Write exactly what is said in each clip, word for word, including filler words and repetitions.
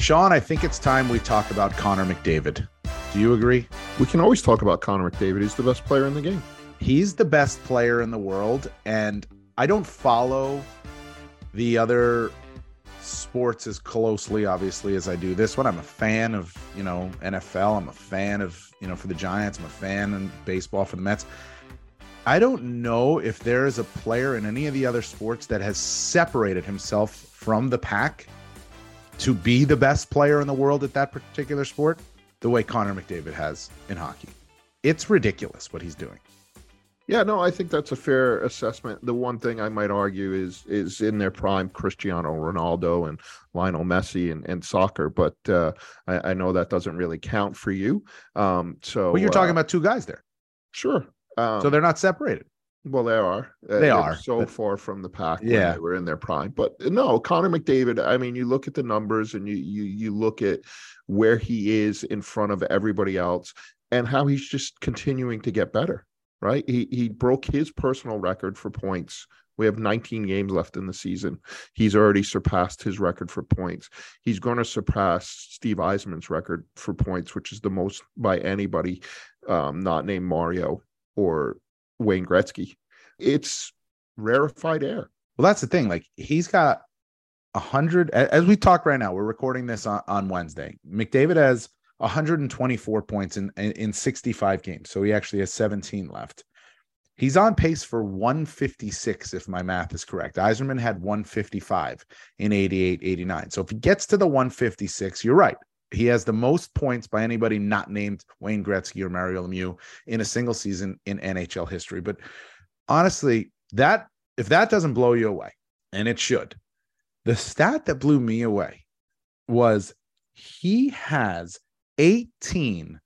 Sean, I think it's time we talk about Connor McDavid. Do you agree? We can always talk about Connor McDavid. He's the best player in the game. He's the best player in the world, and I don't follow the other sports as closely, obviously, as I do this one. I'm a fan of, you know, N F L. I'm a fan of, you know, for the Giants. I'm a fan of baseball for the Mets. I don't know if there is a player in any of the other sports that has separated himself from the pack to be the best player in the world at that particular sport the way Connor McDavid has in hockey. It's ridiculous what he's doing. Yeah, no, I think that's a fair assessment. The one thing I might argue is is in their prime, Cristiano Ronaldo and Lionel Messi and, and soccer, but uh, I, I know that doesn't really count for you. Um, so, well, you're talking uh, about two guys there. Sure. Um, so they're not separated. Well, they are. Uh, they are so but, far from the pack when yeah. they were in their prime. But no, Connor McDavid, I mean, you look at the numbers and you you you look at where he is in front of everybody else and how he's just continuing to get better. Right. He he broke his personal record for points. We have nineteen games left in the season. He's already surpassed his record for points. He's going to surpass Steve Yzerman's record for points, which is the most by anybody um, not named Mario or Wayne Gretzky. It's rarefied air. Well, that's the thing. Like, he's got a hundred, as we talk right now, we're recording this on, on Wednesday. McDavid has one hundred twenty-four points in, in, in sixty-five games. So he actually has seventeen left. He's on pace for one fifty-six, if my math is correct. Yzerman had one fifty-five in eighty-eight, eighty-nine. So if he gets to the one fifty-six, you're right. He has the most points by anybody not named Wayne Gretzky or Mario Lemieux in a single season in N H L history. But honestly, that if that doesn't blow you away, and it should, the stat that blew me away was he has eighteen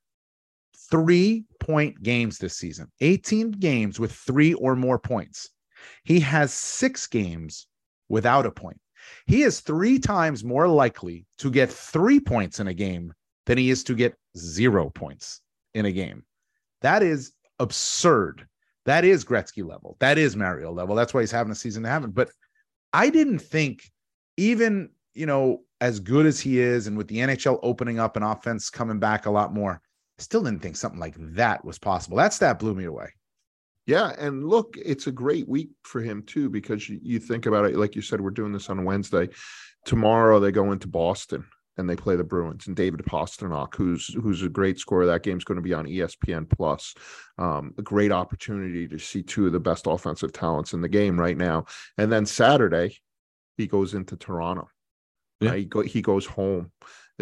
three-point games this season. eighteen games with three or more points. He has six games without a point. He is three times more likely to get three points in a game than he is to get zero points in a game. That is absurd. That is Gretzky level. That is Mario level. That's why he's having a season to have it. But I didn't think, even, you know, as good as he is, and with the N H L opening up and offense coming back a lot more, I still didn't think something like that was possible. That stat blew me away. Yeah, and look, it's a great week for him too, because you, you think about it, like you said, we're doing this on Wednesday. Tomorrow they go into Boston and they play the Bruins, and David Pastrnak, who's who's a great scorer, that game's going to be on E S P N Plus. Um, a great opportunity to see two of the best offensive talents in the game right now. And then Saturday, he goes into Toronto. Yeah. Uh, he, go, he goes home.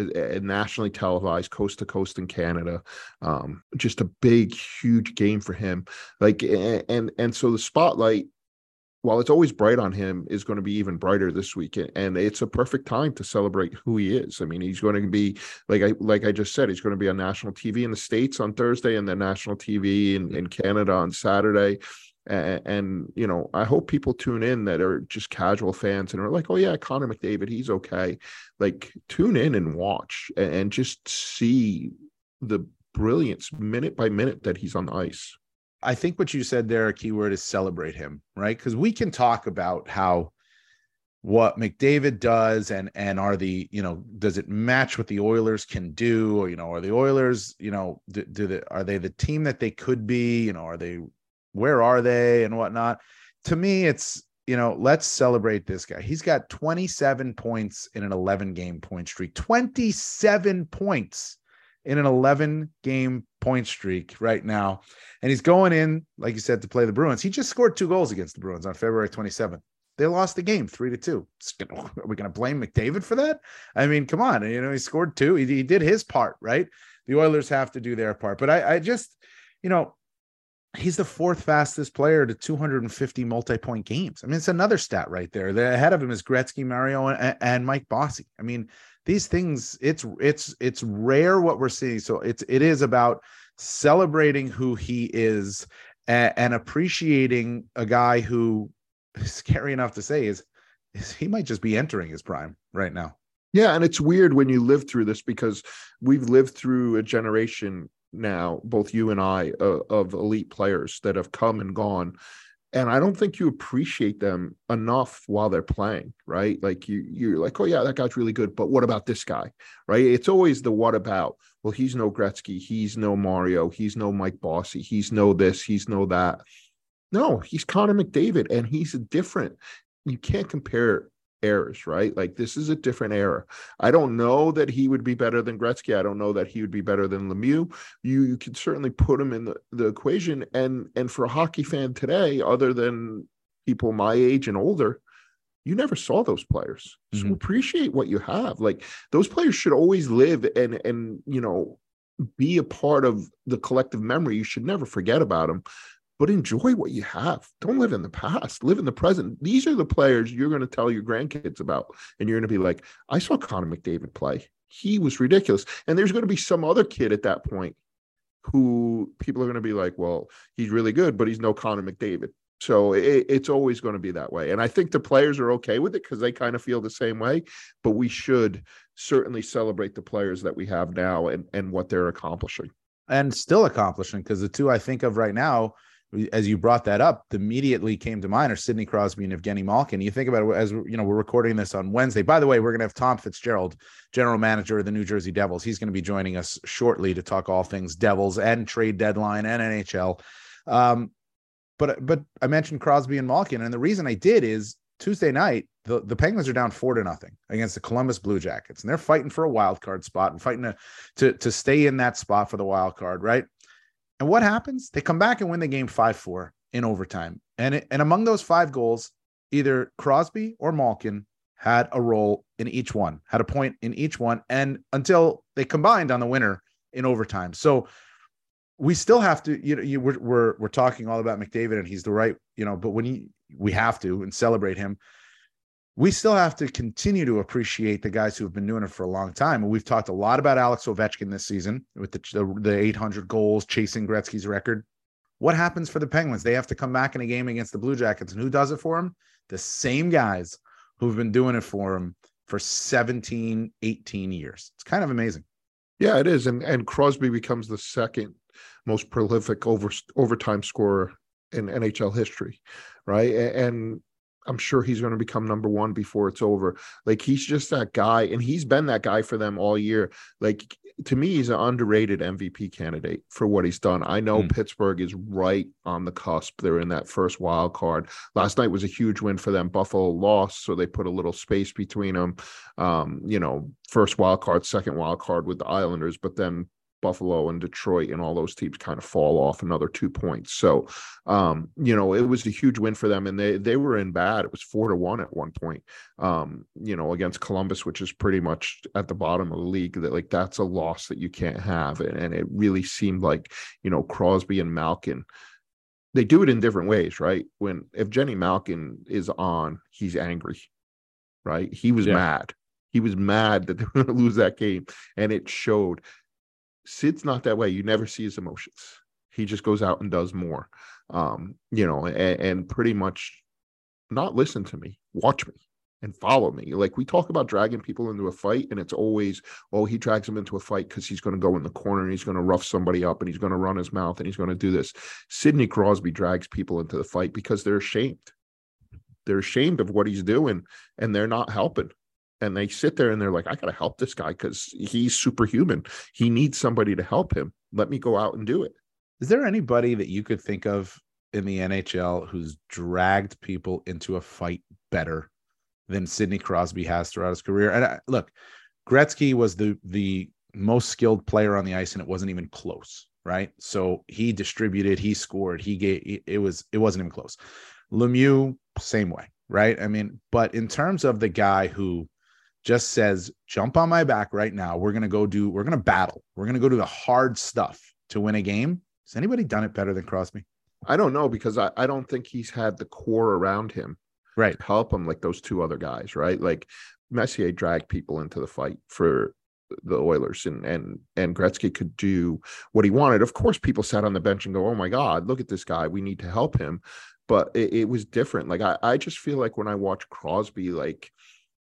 A nationally televised, coast to coast in Canada, um, just a big, huge game for him. Like, and and so the spotlight, while it's always bright on him, is going to be even brighter this week, and it's a perfect time to celebrate who he is. I mean, he's going to be, like I like I just said, he's going to be on national T V in the States on Thursday, and then national T V in, in Canada on Saturday. And, and, you know, I hope people tune in that are just casual fans and are like, oh, yeah, Connor McDavid, he's okay. Like, tune in and watch and, and just see the brilliance minute by minute that he's on the ice. I think what you said there, a key word is celebrate him, right? Because we can talk about how what McDavid does and and are the, you know, does it match what the Oilers can do? Or, you know, are the Oilers, you know, do, do the, are they the team that they could be? You know, are they, where are they and whatnot? To me, it's, you know, let's celebrate this guy. He's got twenty-seven points in an eleven game point streak, twenty-seven points in an eleven game point streak right now. And he's going in, like you said, to play the Bruins. He just scored two goals against the Bruins on February twenty-seventh. They lost the game three to two. Are we going to blame McDavid for that? I mean, come on. You know, he scored two. He, he did his part, right? The Oilers have to do their part. But I, I just, you know, he's the fourth fastest player to two hundred fifty multi-point games. I mean, it's another stat right there. The ahead of him is Gretzky, Mario, and, and Mike Bossy. I mean, these things, it's it's it's rare what we're seeing. So it's it is about celebrating who he is and, and appreciating a guy who, scary enough to say, is, is he might just be entering his prime right now. Yeah, and it's weird when you live through this, because we've lived through a generation now, both you and I, uh, of elite players that have come and gone. And I don't think you appreciate them enough while they're playing, right? Like you, you're like, oh yeah, that guy's really good, but what about this guy, right? It's always the what about. Well, he's no Gretzky, he's no Mario, he's no Mike Bossy, he's no this, he's no that. No, he's Connor McDavid, and he's a different. You can't compare eras, right? Like this is a different era. I don't know that he would be better than Gretzky. I don't know that he would be better than Lemieux. You, you can certainly put him in the, the equation. And and for a hockey fan today, other than people my age and older, you never saw those players. So mm-hmm. appreciate what you have. Like those players should always live and and you know be a part of the collective memory. You should never forget about them. But enjoy what you have. Don't live in the past. Live in the present. These are the players you're going to tell your grandkids about. And you're going to be like, I saw Connor McDavid play. He was ridiculous. And there's going to be some other kid at that point who people are going to be like, well, he's really good, but he's no Connor McDavid. So it, it's always going to be that way. And I think the players are okay with it because they kind of feel the same way. But we should certainly celebrate the players that we have now and, and what they're accomplishing. And still accomplishing, because the two I think of right now, as you brought that up, immediately came to mind are Sidney Crosby and Evgeny Malkin. You think about it as, you know, we're recording this on Wednesday. By the way, we're going to have Tom Fitzgerald, general manager of the New Jersey Devils. He's going to be joining us shortly to talk all things Devils and trade deadline and N H L. Um, but, but I mentioned Crosby and Malkin, and the reason I did is Tuesday night, the, the Penguins are down four to nothing against the Columbus Blue Jackets, and they're fighting for a wild card spot and fighting to, to, to stay in that spot for the wild card, right? And what happens? They come back and win the game five four in overtime. And, it, and among those five goals, either Crosby or Malkin had a role in each one, had a point in each one, and until they combined on the winner in overtime. So we still have to, you know, you, we're, we're, we're talking all about McDavid, and he's the right, you know, but when he, we have to and celebrate him, we still have to continue to appreciate the guys who have been doing it for a long time. And we've talked a lot about Alex Ovechkin this season with the, the, the eight hundred goals, chasing Gretzky's record. What happens for the Penguins? They have to come back in a game against the Blue Jackets. And who does it for them? The same guys who've been doing it for them for seventeen, eighteen years. It's kind of amazing. Yeah, it is. And, and Crosby becomes the second most prolific over, overtime scorer in N H L history, right? And I'm sure he's going to become number one before it's over. Like, he's just that guy, and he's been that guy for them all year. Like, to me, he's an underrated M V P candidate for what he's done. I know mm. Pittsburgh is right on the cusp. They're in that first wild card. Last night was a huge win for them. Buffalo lost, so they put a little space between them. Um, you know, first wild card, second wild card with the Islanders, but then Buffalo and Detroit and all those teams kind of fall off another two points. So, um, you know, it was a huge win for them, and they they were in bad. It was four to one at one point, um, you know, against Columbus, which is pretty much at the bottom of the league. That like that's a loss that you can't have, and, and it really seemed like, you know, Crosby and Malkin, they do it in different ways, right? When if Evgeny Malkin is on, he's angry, right? He was yeah. mad. He was mad that they were going to lose that game, and it showed. Sid's not that way. You never see his emotions. He just goes out and does more, um, you know, and, and pretty much not listen to me, watch me and follow me. Like, we talk about dragging people into a fight, and it's always, oh, he drags him into a fight because he's going to go in the corner and he's going to rough somebody up and he's going to run his mouth and he's going to do this. Sidney Crosby drags people into the fight because they're ashamed. They're ashamed of what he's doing, and they're not helping. And they sit there and they're like, I got to help this guy because he's superhuman. He needs somebody to help him. Let me go out and do it. Is there anybody that you could think of in the N H L who's dragged people into a fight better than Sidney Crosby has throughout his career? And I, look, Gretzky was the, the most skilled player on the ice, and it wasn't even close, right? So he distributed, he scored, he gave, it was, it wasn't even close. Lemieux, same way, right? I mean, but in terms of the guy who just says, jump on my back right now. We're going to go do, we're going to battle. We're going to go do the hard stuff to win a game. Has anybody done it better than Crosby? I don't know, because I, I don't think he's had the core around him right to help him like those two other guys, right? Like Messier dragged people into the fight for the Oilers, and, and, and Gretzky could do what he wanted. Of course, people sat on the bench and go, oh my God, look at this guy. We need to help him. But it, it was different. Like, I, I just feel like when I watch Crosby, like,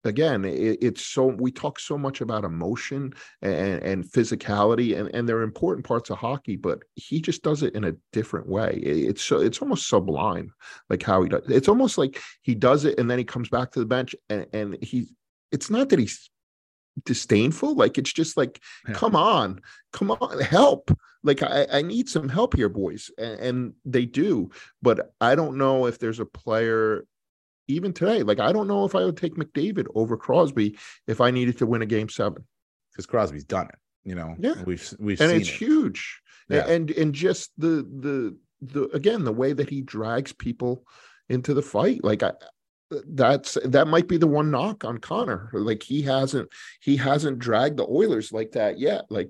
again, it, it's so we talk so much about emotion and, and physicality, and, and they're important parts of hockey, but he just does it in a different way. It, it's so it's almost sublime, like how he does. It's almost like he does it and then he comes back to the bench and, and he. It's not that he's disdainful, like it's just like, yeah. come on, come on, help. Like I, I need some help here, boys, and, and they do. But I don't know if there's a player. Even today, like I don't know if I would take McDavid over Crosby if I needed to win a game seven, because Crosby's done it. You know, yeah, we've we've and seen it's it. huge. Yeah. And and just the the the again the way that he drags people into the fight, like I, that's that might be the one knock on Connor. Like he hasn't he hasn't dragged the Oilers like that yet. Like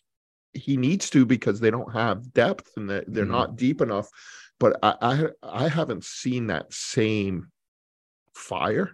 he needs to, because they don't have depth and they're, they're mm-hmm. not deep enough. But I, I I haven't seen that same fire,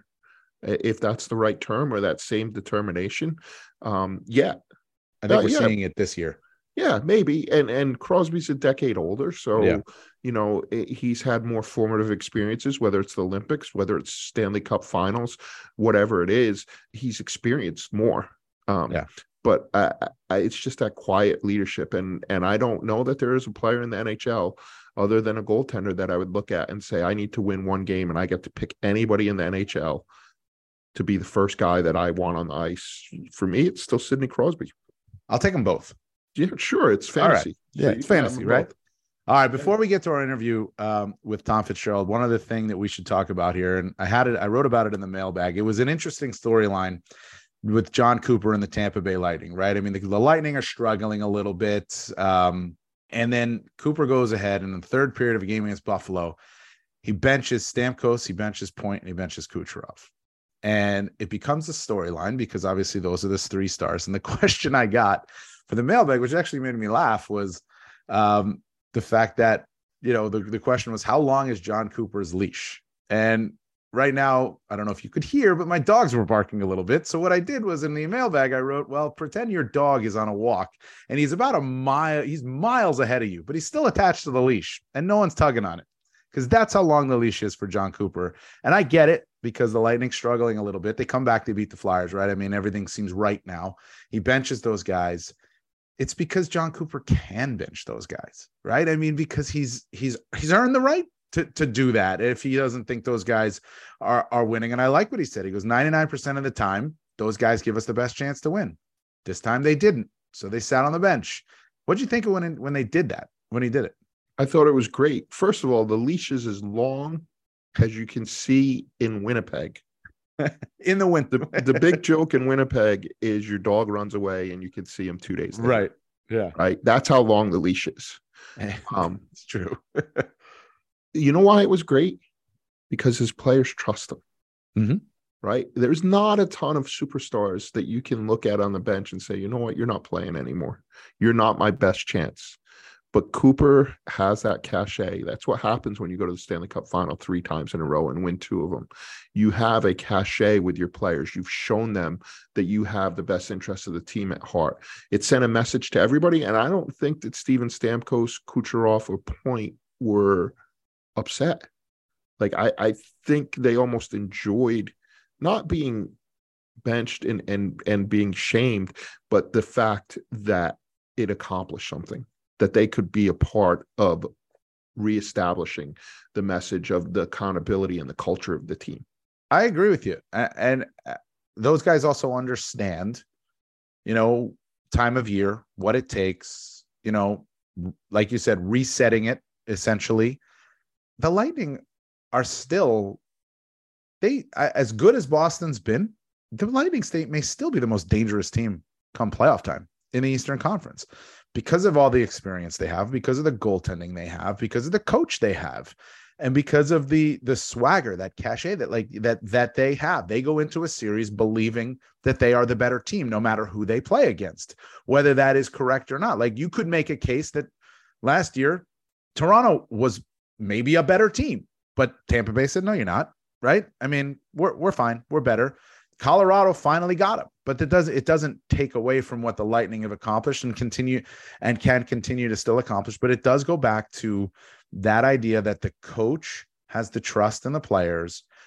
if that's the right term, or that same determination. Um, yeah, I think uh, we're yeah. seeing it this year. Yeah, maybe. And and Crosby's a decade older, so yeah. you know he's had more formative experiences. Whether it's the Olympics, whether it's Stanley Cup Finals, whatever it is, he's experienced more. Um, yeah. But I, I, it's just that quiet leadership, and and I don't know that there is a player in the N H L other than a goaltender that I would look at and say, I need to win one game and I get to pick anybody in the N H L to be the first guy that I want on the ice. For me, it's still Sidney Crosby. I'll take them both. Yeah, sure. It's fantasy. Right. Yeah, so it's fantasy, right? Both. All right. Before we get to our interview um, with Tom Fitzgerald, one other thing that we should talk about here, and I had it, I wrote about it in the mailbag. It was an interesting storyline with John Cooper and the Tampa Bay Lightning, right? I mean, the, the Lightning are struggling a little bit. Um, And then Cooper goes ahead in the third period of a game against Buffalo. He benches Stamkos, he benches Point, and he benches Kucherov. And it becomes a storyline because obviously those are the three stars. And the question I got for the mailbag, which actually made me laugh, was um, the fact that, you know, the, the question was, how long is John Cooper's leash? And right now, I don't know if you could hear, but my dogs were barking a little bit. So what I did was in the mailbag, I wrote, well, pretend your dog is on a walk and he's about a mile, he's miles ahead of you, but he's still attached to the leash and no one's tugging on it, because that's how long the leash is for John Cooper. And I get it, because the Lightning's struggling a little bit. They come back to beat the Flyers, right? I mean, everything seems right now. He benches those guys. It's because John Cooper can bench those guys, right? I mean, because he's he's he's earned the right To, to do that if he doesn't think those guys are, are winning. And I like what he said. He goes, ninety-nine percent of the time, those guys give us the best chance to win. This time they didn't. So they sat on the bench. What'd you think of when, when they did that, when he did it? I thought it was great. First of all, the leash is as long as you can see in Winnipeg. In the winter. The, the big joke in Winnipeg is your dog runs away and you can see him two days later. Right. Yeah. Right. That's how long the leash is. Um, it's true. You know why it was great? Because his players trust him, mm-hmm. right? There's not a ton of superstars that you can look at on the bench and say, you know what, you're not playing anymore. You're not my best chance. But Cooper has that cachet. That's what happens when you go to the Stanley Cup Final three times in a row and win two of them. You have a cachet with your players. You've shown them that you have the best interest of the team at heart. It sent a message to everybody, and I don't think that Steven Stamkos, Kucherov, or Point were upset. Like I, I think they almost enjoyed not being benched and and and being shamed, but the fact that it accomplished something, that they could be a part of reestablishing the message of the accountability and the culture of the team. I agree with you, and those guys also understand, you know, time of year, what it takes. You know, like you said, resetting it essentially. The Lightning are still, they as good as Boston's been, the Lightning State may still be the most dangerous team come playoff time in the Eastern Conference, because of all the experience they have, because of the goaltending they have, because of the coach they have, and because of the the swagger, that cachet that like that that they have. They go into a series believing that they are the better team, no matter who they play against, whether that is correct or not. Like you could make a case that last year Toronto was maybe a better team, but Tampa Bay said, no, you're not, right? I mean, we're we're fine. We're better. Colorado finally got him, but that doesn't, it doesn't take away from what the Lightning have accomplished and continue and can continue to still accomplish. But it does go back to that idea that the coach has the trust in the players,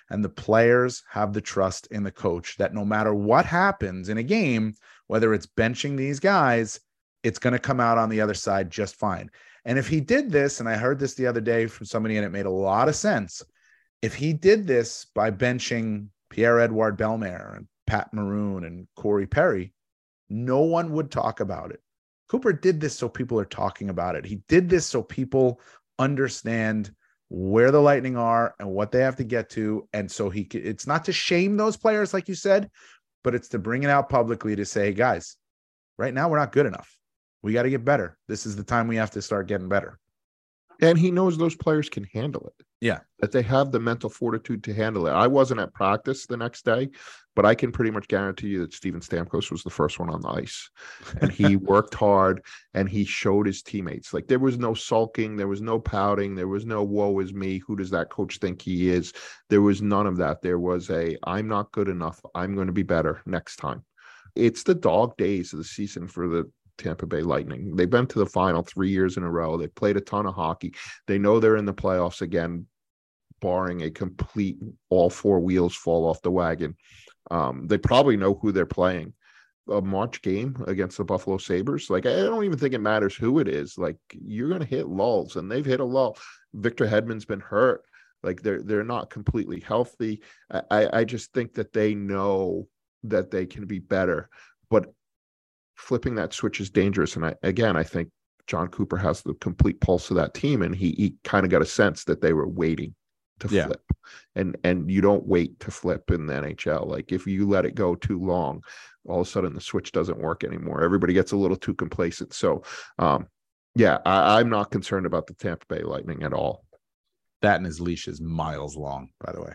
And the players have the trust in the coach that no matter what happens in a game, whether it's benching these guys, it's going to come out on the other side just fine. And if he did this, and I heard this the other day from somebody and it made a lot of sense, if he did this by benching Pierre-Edouard Bellemare and Pat Maroon and Corey Perry, no one would talk about it. Cooper did this so people are talking about it. He did this so people understand where the Lightning are and what they have to get to. And so he, it's not to shame those players, like you said, but it's to bring it out publicly to say, hey, guys, right now we're not good enough. We got to get better. This is the time we have to start getting better. And he knows those players can handle it. Yeah. That they have the mental fortitude to handle it. I wasn't at practice the next day, but I can pretty much guarantee you that Steven Stamkos was the first one on the ice. And he worked hard and he showed his teammates. Like, there was no sulking. There was no pouting. There was no woe is me. Who does that coach think he is? There was none of that. There was a, I'm not good enough. I'm going to be better next time. It's the dog days of the season for the Tampa Bay Lightning. They've been to the final three years in a row. They've played a ton of hockey. They know they're in the playoffs again, barring a complete all four wheels fall off the wagon. Um, they probably know who they're playing. A March game against the Buffalo Sabres, like, I don't even think it matters who it is. Like, you're going to hit lulls, and they've hit a lull. Victor Hedman's been hurt. Like, they're they're not completely healthy. I, I just think that they know that they can be better, but flipping that switch is dangerous. And I, again, I think John Cooper has the complete pulse of that team, and he, he kind of got a sense that they were waiting to yeah. flip. And and you don't wait to flip in the N H L. Like, if you let it go too long, all of a sudden the switch doesn't work anymore. Everybody gets a little too complacent. So, um, yeah, I, I'm not concerned about the Tampa Bay Lightning at all. That and his leash is miles long, by the way.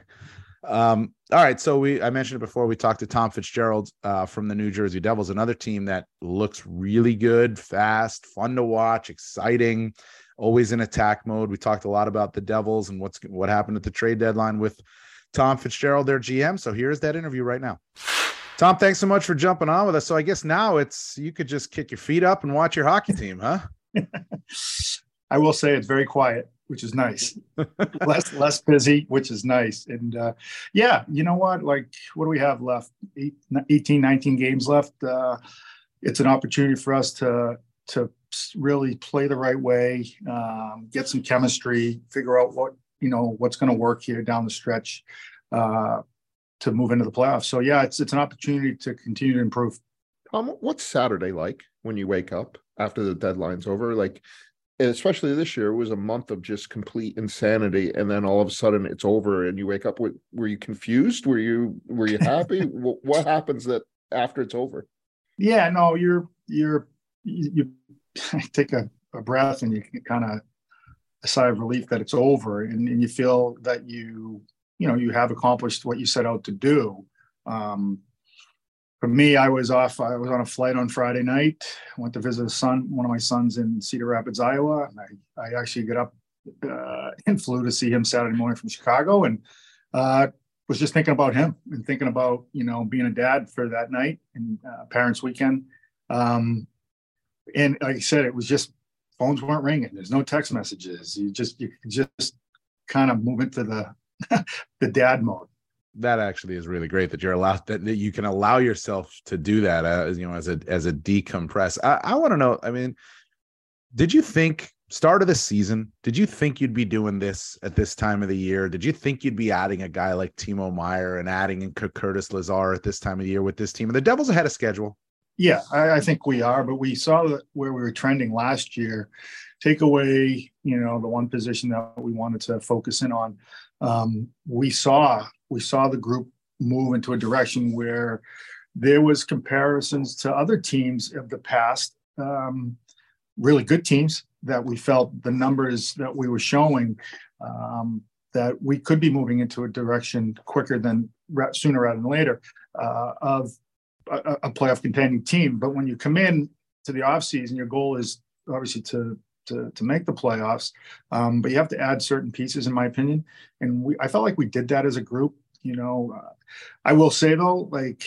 Um, all right. So we, I mentioned it before, we talked to Tom Fitzgerald uh, from the New Jersey Devils, another team that looks really good, fast, fun to watch, exciting, always in attack mode. We talked a lot about the Devils and what's, what happened at the trade deadline with Tom Fitzgerald, their G M. So here's that interview right now. Tom, thanks so much for jumping on with us. So I guess now it's, you could just kick your feet up and watch your hockey team, huh? I will say it's very quiet, which is nice. less less busy, which is nice. And uh, yeah, you know what? Like, what do we have left? Eight, eighteen, nineteen games left. Uh, it's an opportunity for us to to really play the right way, um, get some chemistry, figure out what, you know, what's going to work here down the stretch uh, to move into the playoffs. So yeah, it's it's an opportunity to continue to improve. Um, what's Saturday like when you wake up after the deadline's over? Like, especially this year, it was a month of just complete insanity, and then all of a sudden it's over, and you wake up with, were you confused? Were you were you happy? What happens that after it's over? Yeah, no, you're you're you, you take a, a breath, and you kind of a sigh of relief that it's over, and, and you feel that you you know you have accomplished what you set out to do. Um, For me, I was off. I was on a flight on Friday night. I went to visit a son, one of my sons in Cedar Rapids, Iowa. And I, I actually got up uh, and flew to see him Saturday morning from Chicago, and uh, was just thinking about him and thinking about, you know, being a dad for that night and uh, parents' weekend. Um, and like I said, it was just phones weren't ringing. There's no text messages. You just you could just kind of move into the the dad mode. That actually is really great that you're allowed that, that you can allow yourself to do that as, you know, as a, as a decompress. I, I want to know, I mean, did you think start of the season, did you think you'd be doing this at this time of the year? Did you think you'd be adding a guy like Timo Meier and adding in Curtis Lazar at this time of the year with this team? And the Devils ahead of schedule. Yeah, I, I think we are, but we saw that where we were trending last year, take away, you know, the one position that we wanted to focus in on. Um, we saw, we saw the group move into a direction where there was comparisons to other teams of the past, um, really good teams that we felt the numbers that we were showing, um, that we could be moving into a direction quicker than sooner rather than later uh, of a, a playoff contending team. But when you come in to the offseason, your goal is obviously to to to make the playoffs, um, but you have to add certain pieces, in my opinion. And we, I felt like we did that as a group. You know, uh, I will say though, like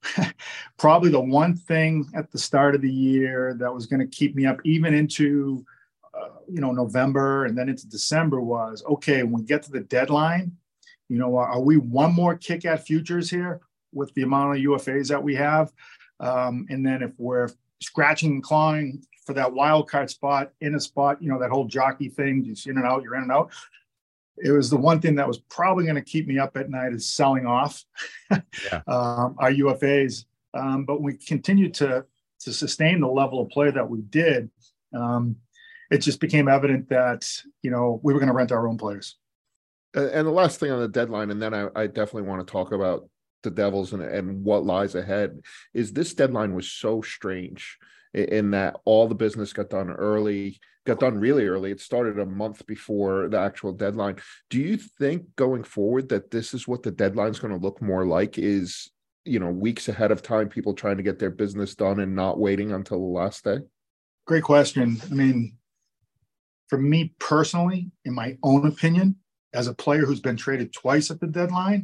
probably the one thing at the start of the year that was going to keep me up even into, uh, you know, November and then into December was, okay, when we get to the deadline, You know, are we one more kick at futures here with the amount of U F As that we have? Um, and then if we're scratching and clawing for that wild card spot in a spot, you know, that whole jockey thing, just in and out, you're in and out. It was the one thing that was probably going to keep me up at night is selling off yeah. um, our U F As. Um, but we continued to to sustain the level of play that we did. Um, it just became evident that, you know, we were going to rent our own players. And the last thing on the deadline, and then I, I definitely want to talk about the Devils and, and what lies ahead, is this deadline was so strange in that all the business got done early, got done really early. It started a month before the actual deadline. Do you think going forward that this is what the deadline is going to look more like, is, you know, weeks ahead of time, people trying to get their business done and not waiting until the last day? Great question. I mean, for me personally, in my own opinion, as a player who's been traded twice at the deadline,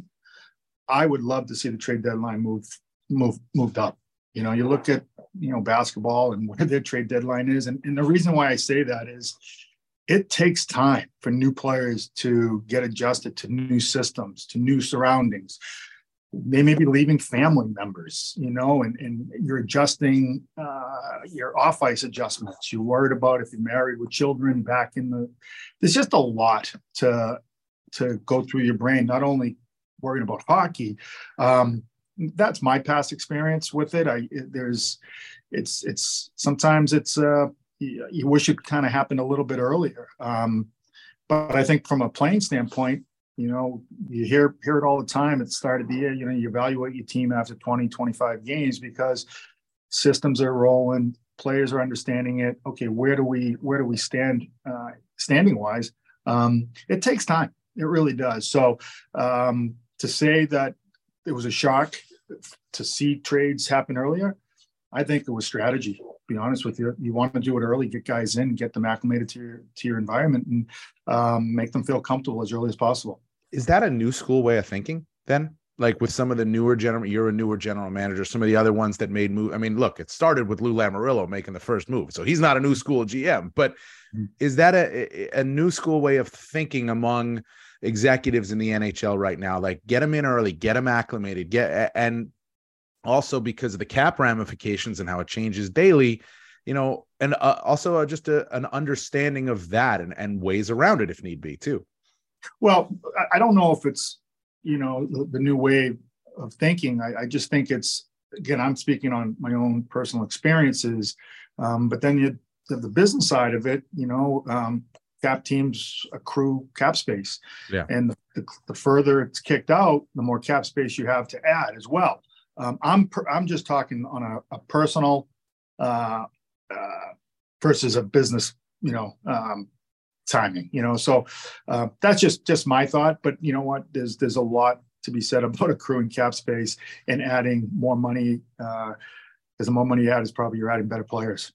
I would love to see the trade deadline move, move, moved up. You know, you look at, you know, basketball and where their trade deadline is. And, and the reason why I say that is it takes time for new players to get adjusted to new systems, to new surroundings. They may be leaving family members, you know, and, and you're adjusting uh, your off-ice adjustments. You're worried about if you're married with children back in the, there's just a lot to, to go through your brain, not only worrying about hockey. Um, that's my past experience with it. I, it, there's, it's, it's, sometimes it's, uh, you, you wish it kind of happened a little bit earlier. Um, but I think from a playing standpoint, you know, you hear hear it all the time at the start of the year. You know, you evaluate your team after twenty, twenty-five games because systems are rolling, players are understanding it. Okay, where do we where do we stand uh, standing wise? Um, it takes time. It really does. So um, to say that it was a shock to see trades happen earlier, I think it was strategy. To be honest with you, you want to do it early, get guys in, get them acclimated to your to your environment, and um, make them feel comfortable as early as possible. Is that a new school way of thinking then? Like with some of the newer general, you're a newer general manager, some of the other ones that made move. I mean, look, it started with Lou Lamoriello making the first move. So he's not a new school G M, but mm-hmm. is that a, a new school way of thinking among executives in the N H L right now? Like get them in early, get them acclimated, get, and also because of the cap ramifications and how it changes daily, you know, and uh, also uh, just a, an understanding of that and, and ways around it if need be too. Well, I don't know if it's, you know, the, the new way of thinking. I, I just think it's, again, I'm speaking on my own personal experiences, um, but then you have the business side of it, you know, um, cap teams accrue cap space. Yeah. And the, the further it's kicked out, the more cap space you have to add as well. Um, I'm per, I'm just talking on a, a personal uh, uh, versus a business, you know, um, timing, you know, so uh, that's just just my thought. But you know what, there's there's a lot to be said about accruing cap space and adding more money, because uh, the more money you add is probably you're adding better players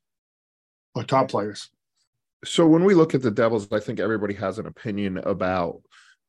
or top players. So when we look at the Devils, I think everybody has an opinion about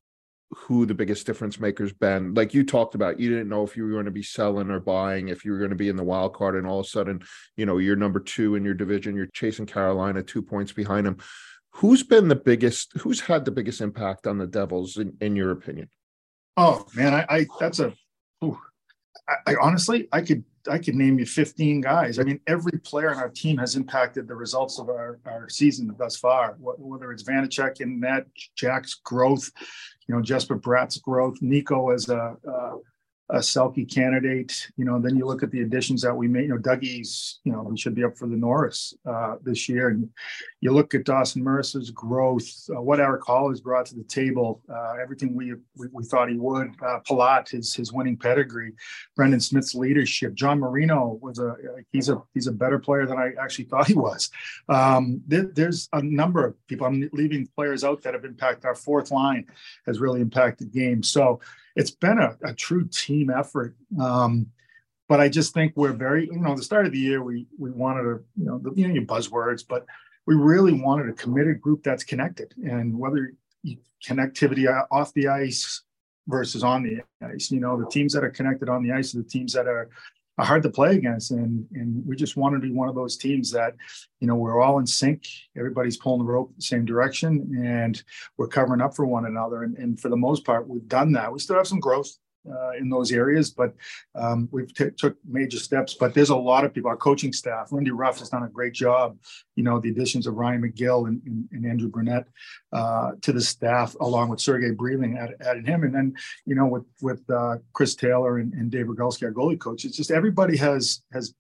who the biggest difference makers been. Like you talked about, you didn't know if you were going to be selling or buying, if you were going to be in the wild card, and all of a sudden, you know, you're number two in your division, you're chasing Carolina two points behind them. Who's been the biggest, who's had the biggest impact on the Devils in, in your opinion? Oh man, I, I that's a, ooh, I, I honestly, I could, I could name you fifteen guys. I mean, every player on our team has impacted the results of our, our season thus far, whether it's Vanacek in net, Jack's growth, you know, Jesper Bratt's growth, Nico as a, a, a Selke candidate, you know, then you look at the additions that we made, you know, Dougie's, you know, he should be up for the Norris uh, this year. And you look at Dawson Mercer's growth, uh, what Eric Hall has brought to the table, uh, everything we, we we thought he would, uh, Palat, his his winning pedigree, Brendan Smith's leadership, John Marino was a, he's a, he's a better player than I actually thought he was. Um, there, there's a number of people, I'm leaving players out that have impacted. Our fourth line has really impacted games. So it's been a, a true team effort. Um, but I just think we're very, you know, the start of the year, we we wanted to, you know, the, you know, your buzzwords, but we really wanted a committed group that's connected. And whether you, connectivity off the ice versus on the ice, you know, the teams that are connected on the ice are the teams that are are hard to play against. And, and we just want to be one of those teams that, you know, we're all in sync. Everybody's pulling the rope the same direction, and we're covering up for one another. And, and for the most part, we've done that. We still have some growth uh, in those areas, but um, we've t- took major steps. But there's a lot of people, our coaching staff, Lindy Ruff has done a great job. You know, the additions of Ryan McGill and, and, and Andrew Burnett uh, to the staff, along with Sergey Breeling, added, added him. And then, you know, with, with uh, Chris Taylor and, and Dave Rogalski, our goalie coach, it's just everybody has, has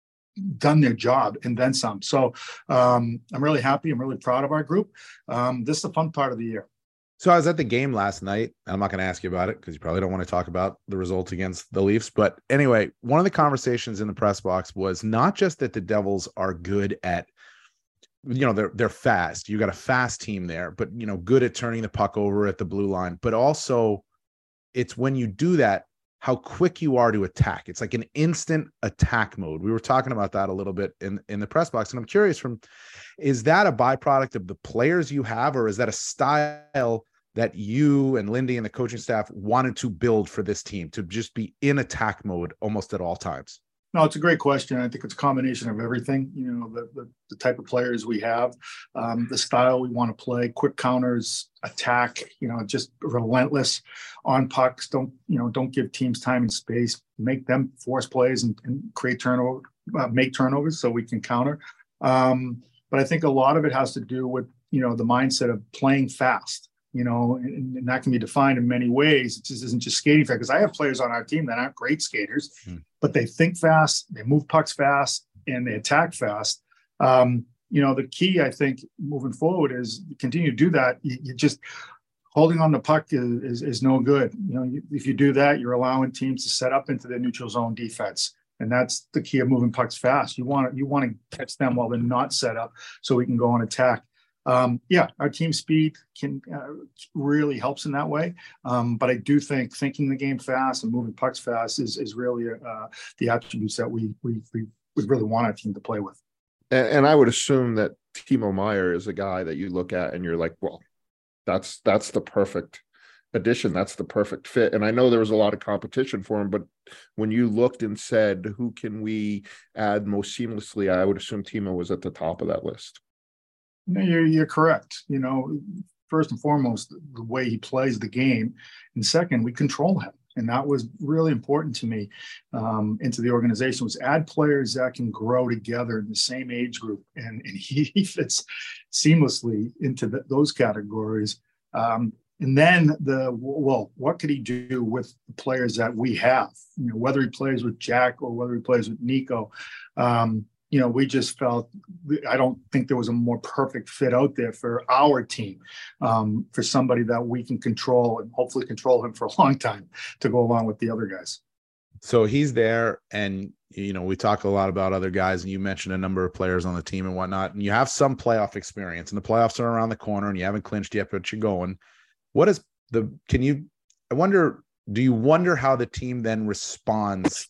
done their job and then some. So um, I'm really happy. I'm really proud of our group. Um, this is the fun part of the year. So I was at the game last night. I'm not going to ask you about it because you probably don't want to talk about the result against the Leafs. But anyway, one of the conversations in the press box was not just that the Devils are good at, you know, they're they're fast. You got a fast team there, but, you know, good at turning the puck over at the blue line. But also, it's when you do that, how quick you are to attack. It's like an instant attack mode. We were talking about that a little bit in, in the press box. And I'm curious, from, is that a byproduct of the players you have, or is that a style that you and Lindy and the coaching staff wanted to build for this team, to just be in attack mode almost at all times? No, it's a great question. I think it's a combination of everything, you know, the, the, the type of players we have, um, the style we want to play, quick counters, attack, you know, just relentless on pucks. Don't, you know, don't give teams time and space, make them force plays and, and create turnover, uh, make turnovers so we can counter. Um, but I think a lot of it has to do with, you know, the mindset of playing fast. You know, and, and that can be defined in many ways. It just isn't just skating fast, because I have players on our team that aren't great skaters, mm. but they think fast, they move pucks fast, and they attack fast. Um, you know, the key, I think, moving forward is continue to do that. You, you just holding on the puck is, is, is no good. You know, you, if you do that, you're allowing teams to set up into their neutral zone defense. And that's the key of moving pucks fast. You want to, you want to catch them while they're not set up so we can go on attack. Um, yeah, our team speed can uh, really helps in that way. Um, but I do think thinking the game fast and moving pucks fast is is really uh, the attributes that we, we we we really want our team to play with. And, and I would assume that Timo Meier is a guy that you look at and you're like, well, that's that's the perfect addition. That's the perfect fit. And I know there was a lot of competition for him, but when you looked and said, who can we add most seamlessly, I would assume Timo was at the top of that list. No, you're, you're correct. You know, first and foremost, the way he plays the game. And second, we control him. And that was really important to me um, into the organization, was add players that can grow together in the same age group. And, and he, he fits seamlessly into the, those categories. Um, and then the, well, what could he do with the players that we have? You know, whether he plays with Jack or whether he plays with Nico. Um, You know, we just felt, I don't think there was a more perfect fit out there for our team, um, for somebody that we can control and hopefully control him for a long time to go along with the other guys. So he's there, and, you know, we talk a lot about other guys, and you mentioned a number of players on the team and whatnot, and you have some playoff experience, and the playoffs are around the corner, and you haven't clinched yet, but you're going. What is the, can you, I wonder, do you wonder how the team then responds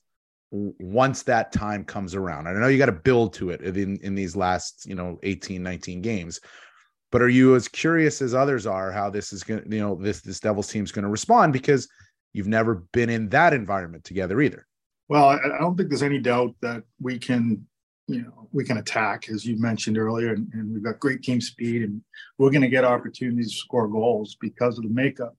once that time comes around? I know you got to build to it in, in these last, you know, eighteen, nineteen games, but are you as curious as others are how this is going to, you know, this, this Devils team is going to respond, because you've never been in that environment together either? Well, I, I don't think there's any doubt that we can, you know, we can attack, as you mentioned earlier, and, and we've got great team speed, and we're going to get opportunities to score goals because of the makeup.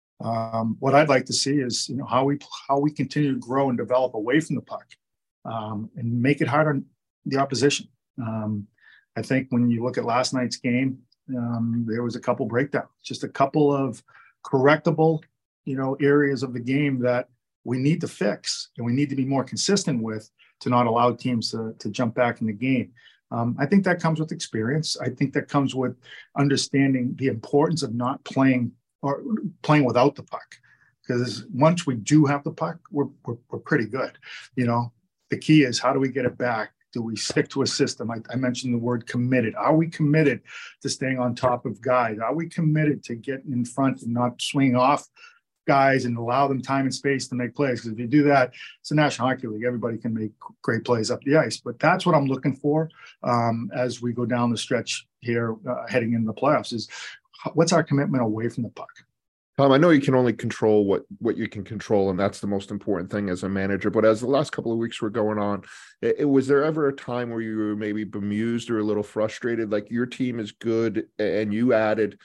Um, what I'd like to see is, you know, how we how we continue to grow and develop away from the puck, um, and make it hard on the opposition. Um, I think when you look at last night's game, um, there was a couple breakdowns, just a couple of correctable, you know, areas of the game that we need to fix and we need to be more consistent with to not allow teams to, to jump back in the game. Um, I think that comes with experience. I think that comes with understanding the importance of not playing or playing without the puck, because once we do have the puck, we're, we're, we're pretty good. You know, the key is, how do we get it back? Do we stick to a system? I, I mentioned the word committed. Are we committed to staying on top of guys? Are we committed to getting in front and not swinging off guys and allow them time and space to make plays? Because if you do that, it's a National Hockey League. Everybody can make great plays up the ice. But that's what I'm looking for um, as we go down the stretch here, uh, heading into the playoffs, is what's our commitment away from the puck? Tom, I know you can only control what what you can control, and that's the most important thing as a manager. But as the last couple of weeks were going on, it, it, was there ever a time where you were maybe bemused or a little frustrated? Like your team is good, and you added,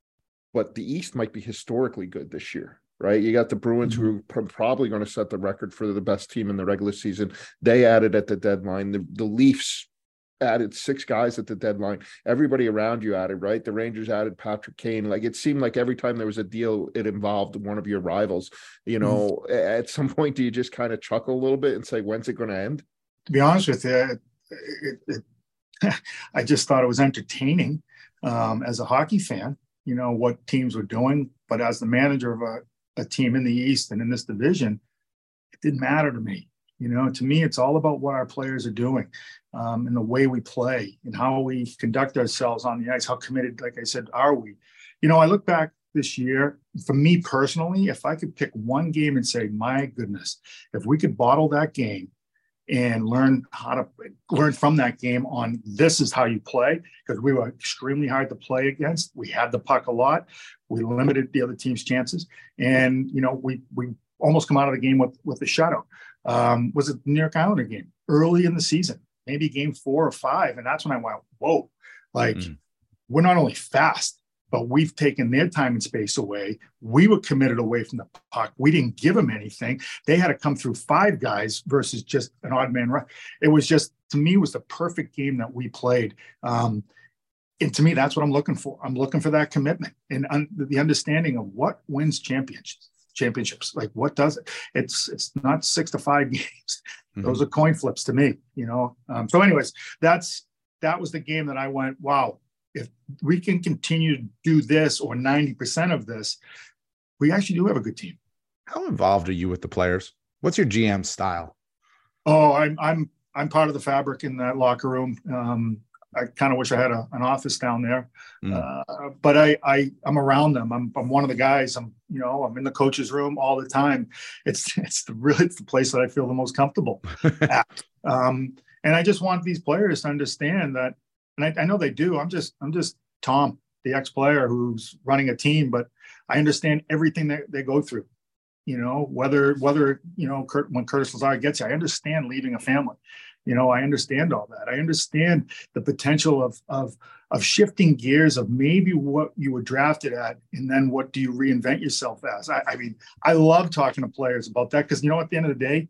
but the East might be historically good this year, right? You got the Bruins, mm-hmm. who are probably going to set the record for the best team in the regular season. They added at the deadline. The, the Leafs added six guys at the deadline. Everybody around you added, right? The Rangers added Patrick Kane. Like it seemed like every time there was a deal, it involved one of your rivals. You know, mm-hmm. at some point, do you just kind of chuckle a little bit and say, when's it going to end? To be honest with you, it, it, it, I just thought it was entertaining um, as a hockey fan, you know, what teams were doing. But as the manager of a, a team in the East and in this division, it didn't matter to me. You know, to me, it's all about what our players are doing um, and the way we play and how we conduct ourselves on the ice. How committed, like I said, are we? You know, I look back this year, for me personally, if I could pick one game and say, my goodness, if we could bottle that game and learn how to learn from that game on this is how you play, because we were extremely hard to play against. We had the puck a lot. We limited the other team's chances. And, you know, we we almost come out of the game with, with the shutout. Um, was it the New York Islander game early in the season, maybe game four or five. And that's when I went, whoa, like mm. we're not only fast, but we've taken their time and space away. We were committed away from the puck. We didn't give them anything. They had to come through five guys versus just an odd man rush. It was just, to me, it was the perfect game that we played. Um, and to me, that's what I'm looking for. I'm looking for that commitment and un- the understanding of what wins championships. championships like what does it it's it's not six to five games. Mm-hmm. Those are coin flips to me, you know. Um, so anyways, that's that was the game that I went, wow, if we can continue to do this or ninety percent of this, we actually do have a good team. How involved are you with the players? What's your G M style? Oh, I'm I'm I'm part of the fabric in that locker room. um I kind of wish I had a, an office down there, mm. uh, but I, I, I'm around them. I'm, I'm one of the guys. I'm, you know, I'm in the coach's room all the time. It's, it's the really, it's the place that I feel the most comfortable at. Um, and I just want these players to understand that, and I, I know they do. I'm just, I'm just Tom, the ex-player who's running a team, but I understand everything that they go through. You know, whether, whether you know, Kurt, when Curtis Lazar gets you, I understand leaving a family. You know, I understand all that. I understand the potential of of of shifting gears of maybe what you were drafted at, and then what do you reinvent yourself as? I, I mean, I love talking to players about that because, you know, at the end of the day,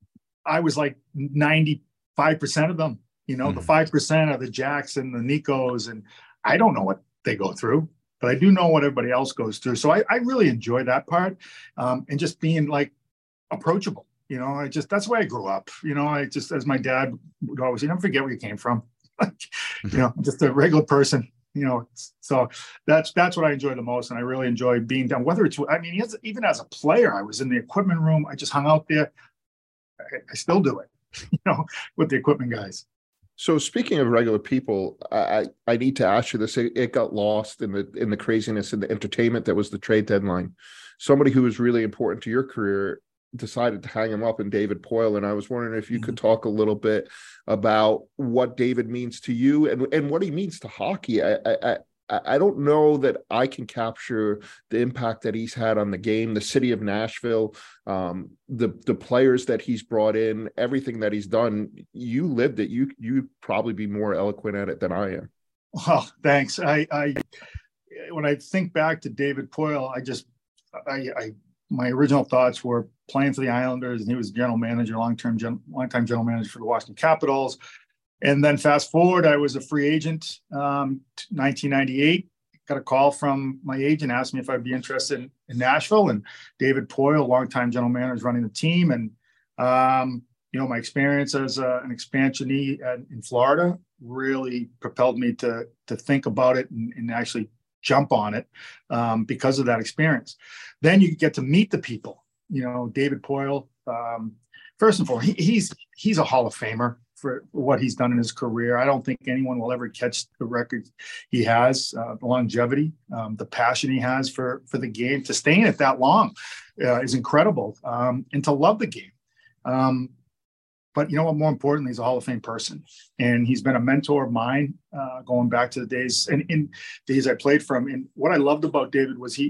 I was like ninety-five percent of them. You know, mm-hmm. the five percent are the Jacks and the Nikos, and I don't know what they go through, but I do know what everybody else goes through. So I, I really enjoy that part, um, and just being like approachable. You know, I just, that's the way I grew up. You know, I just, as my dad would always say, never forget where you came from. You know, just a regular person, you know. So that's, that's what I enjoy the most. And I really enjoy being down, whether it's, I mean, even as a player, I was in the equipment room. I just hung out there. I, I still do it, you know, with the equipment guys. So speaking of regular people, I, I need to ask you this. It, it got lost in the, in the craziness and the entertainment that was the trade deadline. Somebody who was really important to your career decided to hang him up in David Poile. And I was wondering if you could talk a little bit about what David means to you and, and what he means to hockey. I, I, I don't know that I can capture the impact that he's had on the game, the city of Nashville, um, the, the players that he's brought in, everything that he's done. You lived it. You, you'd probably be more eloquent at it than I am. Well, thanks. I, I, when I think back to David Poile, I just, I, I, my original thoughts were playing for the Islanders, and he was general manager, long-term, gen, long-time general manager for the Washington Capitals. And then fast forward, I was a free agent, um, nineteen ninety-eight. Got a call from my agent, asked me if I'd be interested in, in Nashville. And David Poile, longtime general manager, running the team. And um, you know, my experience as a, an expansionee at, in Florida really propelled me to to think about it and, and actually jump on it um, because of that experience. Then you get to meet the people. You know, David Poile, um, first and foremost, he, he's he's a Hall of Famer for what he's done in his career. I don't think anyone will ever catch the record he has, uh, the longevity, um, the passion he has for for the game. To stay in it that long uh, is incredible, um, and to love the game. Um, But you know what? More importantly, he's a Hall of Fame person, and he's been a mentor of mine uh, going back to the days and in days I played for him. And what I loved about David was he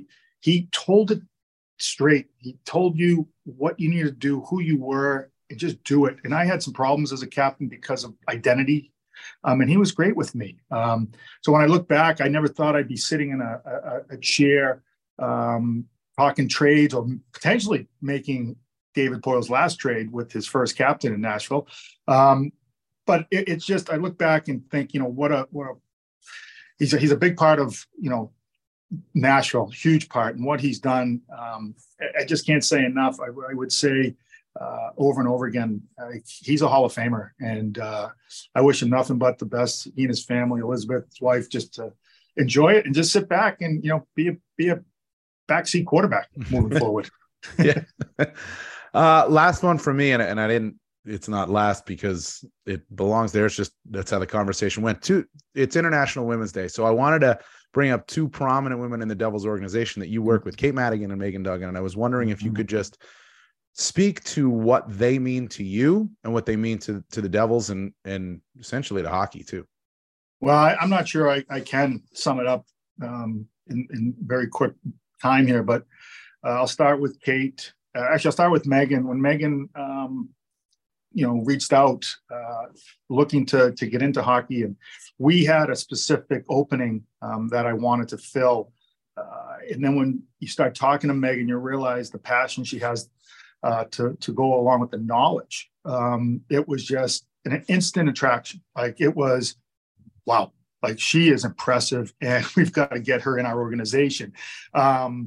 he told it straight. He told you what you needed to do, who you were, and just do it. And I had some problems as a captain because of identity. Um, and he was great with me. Um, so when I look back, I never thought I'd be sitting in a, a, a chair um, talking trades or potentially making David Poyle's last trade with his first captain in Nashville. Um, but it, it's just, I look back and think, you know, what a, what a, he's a, he's a big part of, you know, Nashville, huge part, and what he's done. Um, I, I just can't say enough. I, I would say uh, over and over again, uh, he's a Hall of Famer, and uh, I wish him nothing but the best. He and his family, Elizabeth, his wife, just to enjoy it and just sit back and, you know, be a, be a backseat quarterback moving forward. Yeah. Uh, last one for me, and, and I didn't, it's not last because it belongs there. It's just, that's how the conversation went. Two, it's International Women's Day. So I wanted to bring up two prominent women in the Devils organization that you work with, Kate Madigan and Megan Duggan. And I was wondering if you could just speak to what they mean to you and what they mean to, to the Devils and, and essentially to hockey too. Well, I, I'm not sure I, I can sum it up um, in, in very quick time here, but uh, I'll start with Kate. Uh, actually, I'll start with Megan. When Megan, um, you know, reached out uh, looking to to get into hockey, and we had a specific opening um, that I wanted to fill. Uh, and then when you start talking to Megan, you realize the passion she has uh, to to go along with the knowledge. Um, it was just an instant attraction. Like it was, wow, like she is impressive, and we've got to get her in our organization. Um,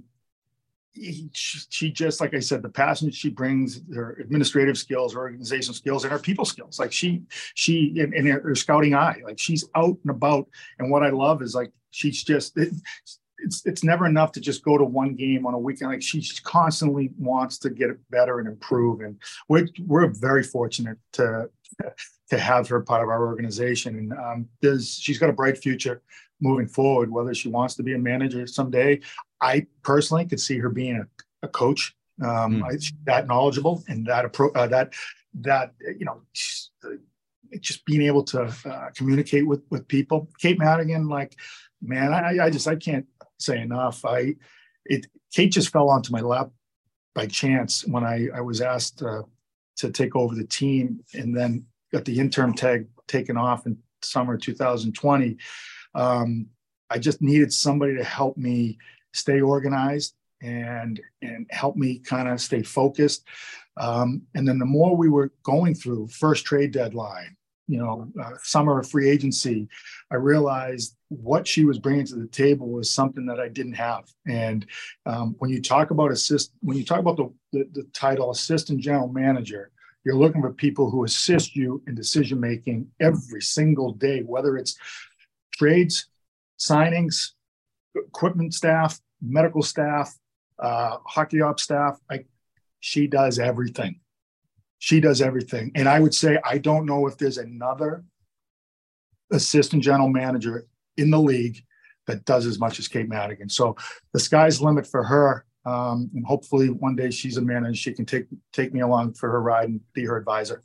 She just, like I said, the passion she brings, her administrative skills, her organizational skills, and her people skills. Like she, she, and, and her scouting eye, like she's out and about. And what I love is like, she's just, it, it's, it's never enough to just go to one game on a weekend. Like she constantly wants to get better and improve. And we're, we're very fortunate to, to have her part of our organization. And um, there's, she's got a bright future moving forward, whether she wants to be a manager someday. I personally could see her being a, a coach, um, mm. I, that knowledgeable and that appro- uh, that that you know, just, uh, just being able to uh, communicate with with people. Kate Madigan, like, man, I, I just I can't say enough. I it Kate just fell onto my lap by chance when I I was asked uh, to take over the team, and then got the interim tag taken off in summer two thousand twenty. Um, I just needed somebody to help me stay organized and and help me kind of stay focused. Um, and then the more we were going through first trade deadline, you know, uh, summer of free agency, I realized what she was bringing to the table was something that I didn't have. And um, when you talk about assist, when you talk about the, the, the title assistant general manager, you're looking for people who assist you in decision making every single day, whether it's trades, signings, equipment staff, medical staff, uh, hockey ops staff. Like she does everything. She does everything. And I would say, I don't know if there's another assistant general manager in the league that does as much as Kate Madigan. So the sky's the limit for her. Um, and hopefully one day she's a manager. She can take, take me along for her ride and be her advisor.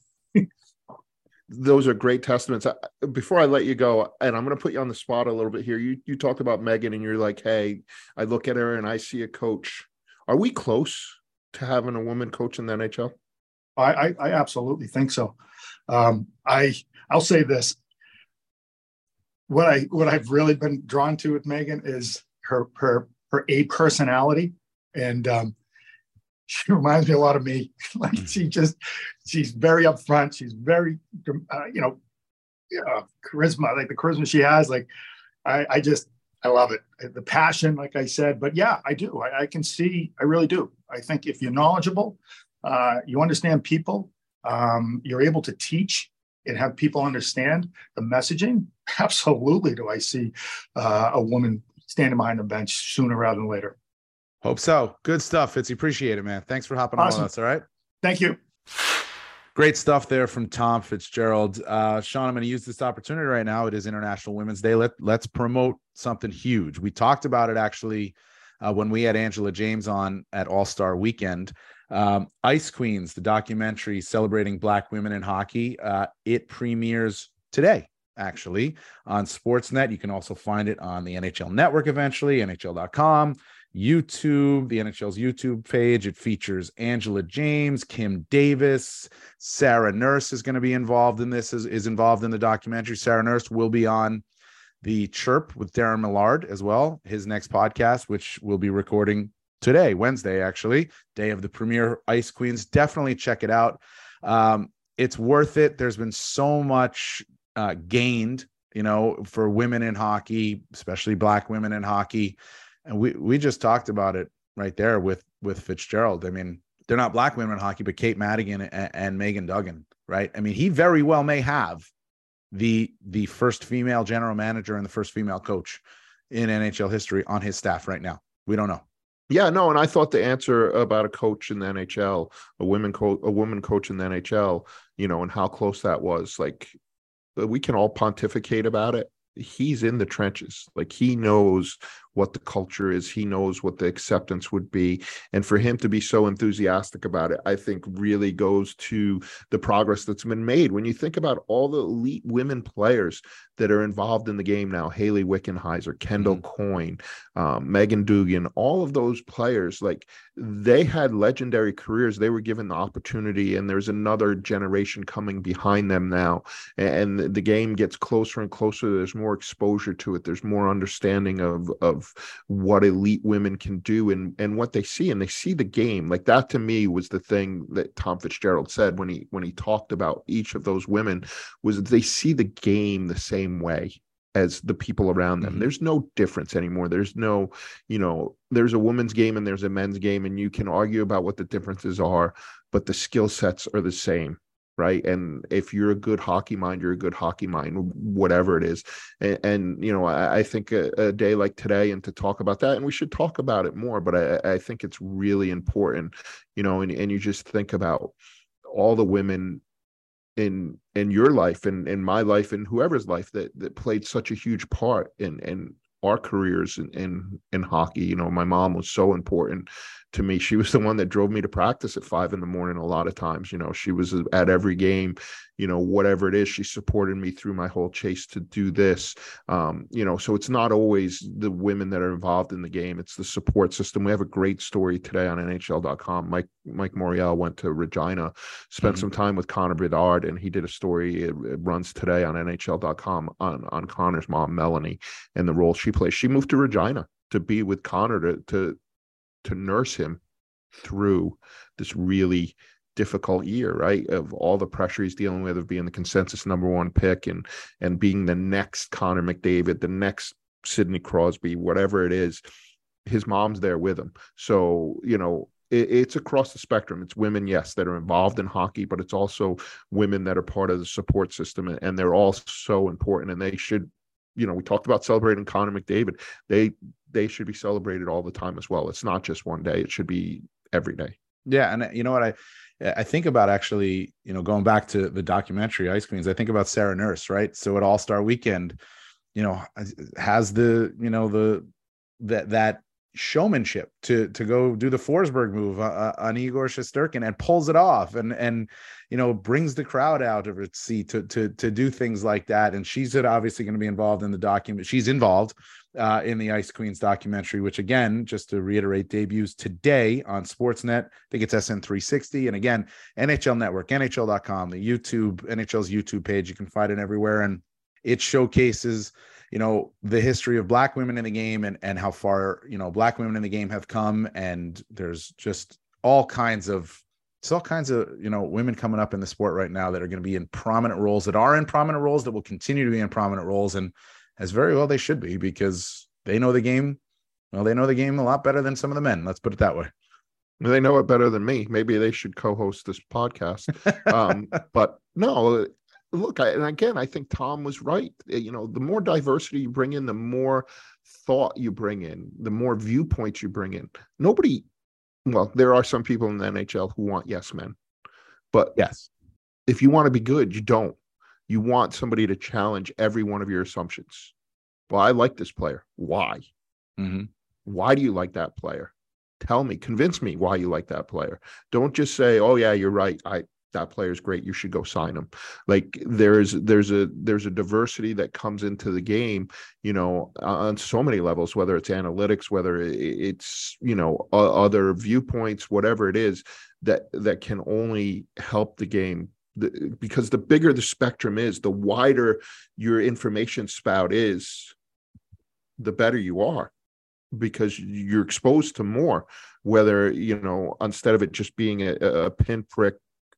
Those are great testaments. Before I let you go, and I'm going to put you on the spot a little bit here. You you talked about Megan, and you're like, hey, I look at her and I see a coach. Are we close to having a woman coach in the N H L? I I, I absolutely think so. Um, I I'll say this. What I what I've really been drawn to with Megan is her her her A personality, and um, she reminds me a lot of me. Like she just, she's very upfront. She's very, uh, you know, uh, charisma, like the charisma she has. Like, I, I just, I love it. The passion, like I said. But yeah, I do. I, I can see, I really do. I think if you're knowledgeable, uh, you understand people, um, you're able to teach and have people understand the messaging. Absolutely do I see uh, a woman standing behind the bench sooner rather than later. Hope so. Good stuff, Fitzy. Appreciate it, man. Thanks for hopping Awesome. on with us. All right. Thank you. Great stuff there from Tom Fitzgerald. Uh, Sean, I'm going to use this opportunity right now. It is International Women's Day. Let, let's promote something huge. We talked about it actually uh, when we had Angela James on at All-Star Weekend. Um, Ice Queens, the documentary celebrating Black women in hockey, uh, it premieres today, actually, on Sportsnet. You can also find it on the N H L Network eventually, N H L dot com. YouTube, the N H L's YouTube page. It features Angela James, Kim Davis, Sarah Nurse is going to be involved in this, is, is involved in the documentary. Sarah Nurse will be on the Chirp with Darren Millard as well, his next podcast, which we'll be recording today, Wednesday, actually, day of the premiere, Ice Queens. Definitely check it out. Um, it's worth it. There's been so much uh, gained, you know, for women in hockey, especially Black women in hockey. And we, we just talked about it right there with, with Fitzgerald. I mean, they're not Black women in hockey, but Kate Madigan and, and Megan Duggan, right? I mean, he very well may have the, the first female general manager and the first female coach in N H L history on his staff right now. We don't know. Yeah, no, and I thought the answer about a coach in the N H L, a women coach, a woman coach in the N H L, you know, and how close that was, like, we can all pontificate about it. He's in the trenches. Like, he knows what the culture is. He knows what the acceptance would be. And for him to be so enthusiastic about it, I think really goes to the progress that's been made. When you think about all the elite women players that are involved in the game now, Haley Wickenheiser, Kendall mm-hmm. Coyne, um, Megan Dugan, all of those players, like, they had legendary careers. They were given the opportunity, and there's another generation coming behind them now. And the game gets closer and closer. There's more exposure to it. There's more understanding of, of what elite women can do and, and what they see. And they see the game. Like, that to me was the thing that Tom Fitzgerald said when he, when he talked about each of those women, was that they see the game the same way as the people around them. Mm-hmm. There's no difference anymore. There's no, you know, there's a women's game and there's a men's game, and you can argue about what the differences are, but the skill sets are the same, right? And if you're a good hockey mind, you're a good hockey mind, whatever it is. And, and you know, I, I think a, a day like today, and to talk about that, and we should talk about it more, but I, I think it's really important, you know, and, and you just think about all the women in in your life and in my life and whoever's life that that played such a huge part in in our careers in, in in hockey. You know, my mom was so important to me. She was the one that drove me to practice at five in the morning a lot of times. You know, she was at every game, you know, whatever it is. She supported me through my whole chase to do this. Um, you know, so it's not always the women that are involved in the game. It's the support system. We have a great story today on N H L dot com. Mike Mike Morial went to Regina, spent mm-hmm. some time with Connor Bedard, and he did a story. It, it runs today on N H L dot com on, on Connor's mom, Melanie, and the role she plays. She moved to Regina to be with Connor to to to nurse him through this really difficult year, right? Of all the pressure he's dealing with, of being the consensus number one pick and and being the next Connor McDavid, the next Sidney Crosby, whatever it is. His mom's there with him. So, you know, it, it's across the spectrum. It's women, yes, that are involved in hockey, but it's also women that are part of the support system, and, and they're all so important, and they should, you know, we talked about celebrating Connor McDavid. They they should be celebrated all the time as well. It's not just one day. It should be every day. Yeah. And you know what I, I think about actually, you know, going back to the documentary Ice Queens, I think about Sarah Nurse, right? So at All-Star Weekend, you know, has the, you know, the, that, that showmanship to, to go do the Forsberg move uh, on Igor Shesterkin and pulls it off and, and, you know, brings the crowd out of its seat to, to, to do things like that. And she's obviously going to be involved in the document. She's involved uh, in the Ice Queens documentary, which again, just to reiterate, debuts today on Sportsnet. I think it's S N three sixty. And again, N H L Network, N H L dot com, the YouTube, N H L's YouTube page. You can find it everywhere. And it showcases, you know, the history of Black women in the game and, and how far, you know, Black women in the game have come. And there's just all kinds of, it's all kinds of, you know, women coming up in the sport right now that are going to be in prominent roles, that are in prominent roles, that will continue to be in prominent roles. And as very well they should be, because they know the game. Well, they know the game a lot better than some of the men. Let's put it that way. They know it better than me. Maybe they should co-host this podcast. Um, but no, look, I, and again, I think Tom was right. You know, the more diversity you bring in, the more thought you bring in, the more viewpoints you bring in. Nobody, well, there are some people in the N H L who want yes men. But yes, if you want to be good, you don't. You want somebody to challenge every one of your assumptions. Well, I like this player. Why? Mm-hmm. Why do you like that player? Tell me, convince me why you like that player. Don't just say, oh, yeah, you're right. I that player's great, you should go sign him. Like there's there's a there's a diversity that comes into the game, you know, on so many levels, whether it's analytics, whether it's, you know, other viewpoints, whatever it is, that that can only help the game. The, because the bigger the spectrum is, the wider your information spout is, the better you are, because you're exposed to more, whether, you know, instead of it just being a, a pinprick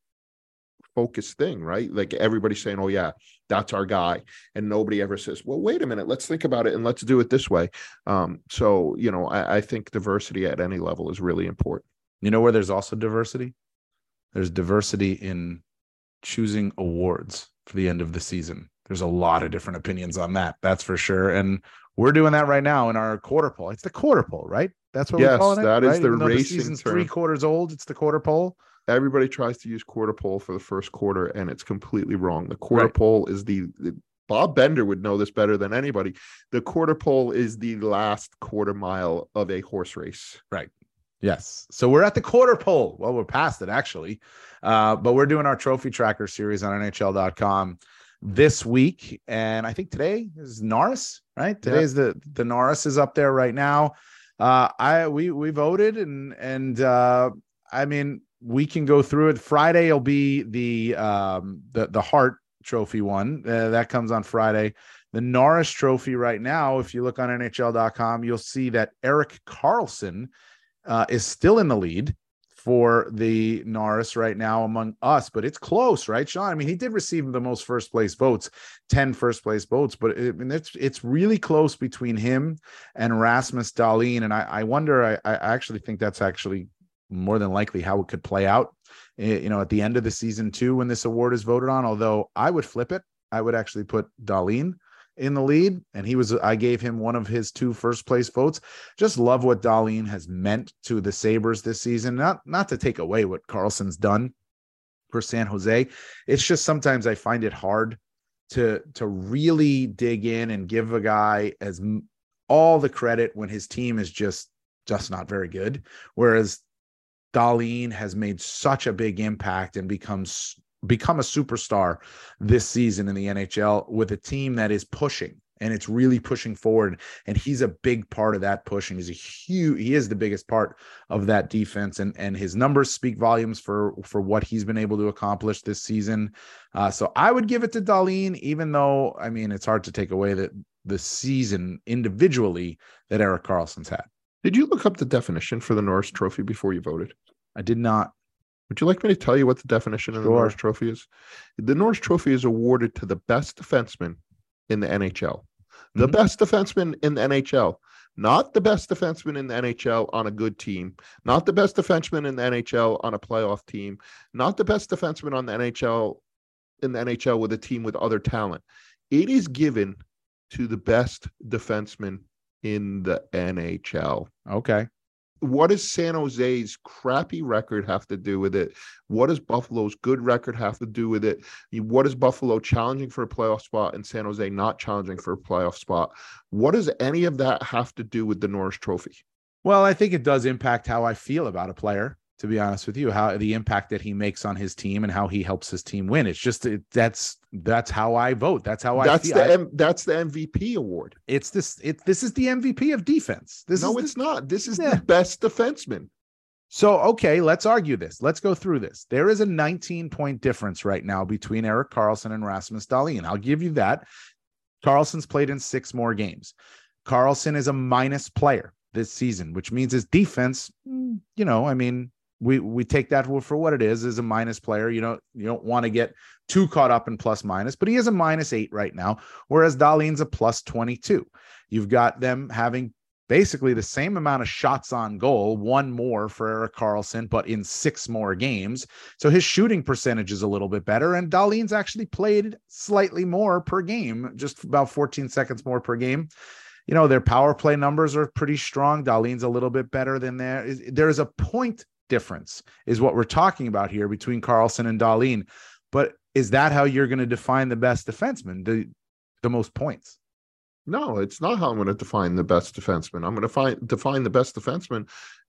focused thing, right? Like everybody's saying, oh yeah, that's our guy. And nobody ever says, well, wait a minute, let's think about it and let's do it this way. Um, so, you know, I, I think diversity at any level is really important. You know where there's also diversity? There's diversity in choosing awards for the end of the season. There's a lot of different opinions on that. That's for sure. And we're doing that right now in our quarter poll. It's the quarter poll, right? That's what yes, we're calling it. That right? is the Even though racing the season's term. three quarters old. It's the quarter poll. Everybody tries to use quarter pole for the first quarter, and it's completely wrong. The quarter right. pole is the, the Bob Bender would know this better than anybody. The quarter pole is the last quarter mile of a horse race. Right. Yes. So we're at the quarter pole. Well, we're past it actually, uh, but we're doing our trophy tracker series on N H L dot com this week, and I think today is Norris. Right. Today's yep. the the Norris is up there right now. Uh, I we we voted, and and uh, I mean. We can go through it. Friday will be the um, the the Hart Trophy one uh, that comes on Friday. The Norris Trophy right now, if you look on N H L dot com, you'll see that Erik Karlsson uh, is still in the lead for the Norris right now among us, but it's close, right, Sean? I mean, he did receive the most first place votes, ten first place votes, but it, I mean, it's it's really close between him and Rasmus Dahlin, and I, I wonder. I, I actually think that's actually more than likely how it could play out, you know, at the end of the season too, when this award is voted on. Although I would flip it, I would actually put Dahlin in the lead, and he was, I gave him one of his two first place votes. Just love what Dahlin has meant to the Sabres this season. Not, not to take away what Karlsson's done for San Jose. It's just sometimes I find it hard to, to really dig in and give a guy as all the credit when his team is just, just not very good. Whereas Dahlin has made such a big impact and becomes become a superstar this season in the N H L with a team that is pushing, and it's really pushing forward. And he's a big part of that pushing. He's a huge, he is the biggest part of that defense, and, and his numbers speak volumes for, for what he's been able to accomplish this season. Uh, so I would give it to Dahlin, even though, I mean, it's hard to take away that the season individually that Erik Karlsson's had. Did you look up the definition for the Norris Trophy before you voted? I did not. Would you like me to tell you what the definition of the Sure. Norris Trophy is? The Norris Trophy is awarded to the best defenseman in the N H L. The Mm-hmm. best defenseman in the N H L, not the best defenseman in the N H L on a good team, not the best defenseman in the N H L on a playoff team, not the best defenseman on the N H L in the N H L with a team with other talent. It is given to the best defenseman in the N H L. Okay. What does San Jose's crappy record have to do with it? What does Buffalo's good record have to do with it? What is Buffalo challenging for a playoff spot and San Jose not challenging for a playoff spot? What does any of that have to do with the Norris Trophy? Well, I think it does impact how I feel about a player, to be honest with you, how the impact that he makes on his team and how he helps his team win. It's just, it, that's, that's how I vote. That's how I that's feel. The I, M, that's the M V P award. It's this, it, this is the M V P of defense. This no, is it's the, not. This is yeah. the best defenseman. So, okay, let's argue this. Let's go through this. There is a nineteen point difference right now between Erik Karlsson and Rasmus Dahlin. I'll give you that. Karlsson's played in six more games. Karlsson is a minus player this season, which means his defense, you know, I mean, we we take that for what it is, is a minus player. You know, you don't want to get too caught up in plus minus, but he is a minus eight right now, whereas Dahlin's a plus twenty-two. You've got them having basically the same amount of shots on goal, one more for Erik Karlsson, but in six more games. So his shooting percentage is a little bit better, and Dahlin's actually played slightly more per game, just about fourteen seconds more per game. You know, their power play numbers are pretty strong. Dahlin's a little bit better than there. There is a point difference is what we're talking about here between Karlsson and Dahlin. But is that how you're going to define the best defenseman, the, the most points? No, it's not how I'm going to define the best defenseman. I'm going to find define the best defenseman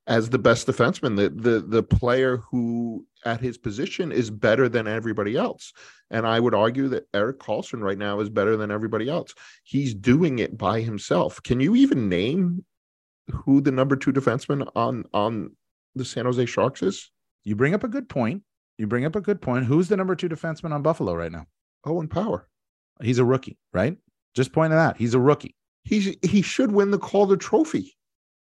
as the best defenseman, the the the player who at his position is better than everybody else. And I would argue that Erik Karlsson right now is better than everybody else. He's doing it by himself. Can you even name who the number two defenseman on on the San Jose Sharks is? You bring up a good point. You bring up a good point. Who's the number two defenseman on Buffalo right now? Owen Power. He's a rookie, right? Just pointing that. He's a rookie. He's he should win the Calder Trophy.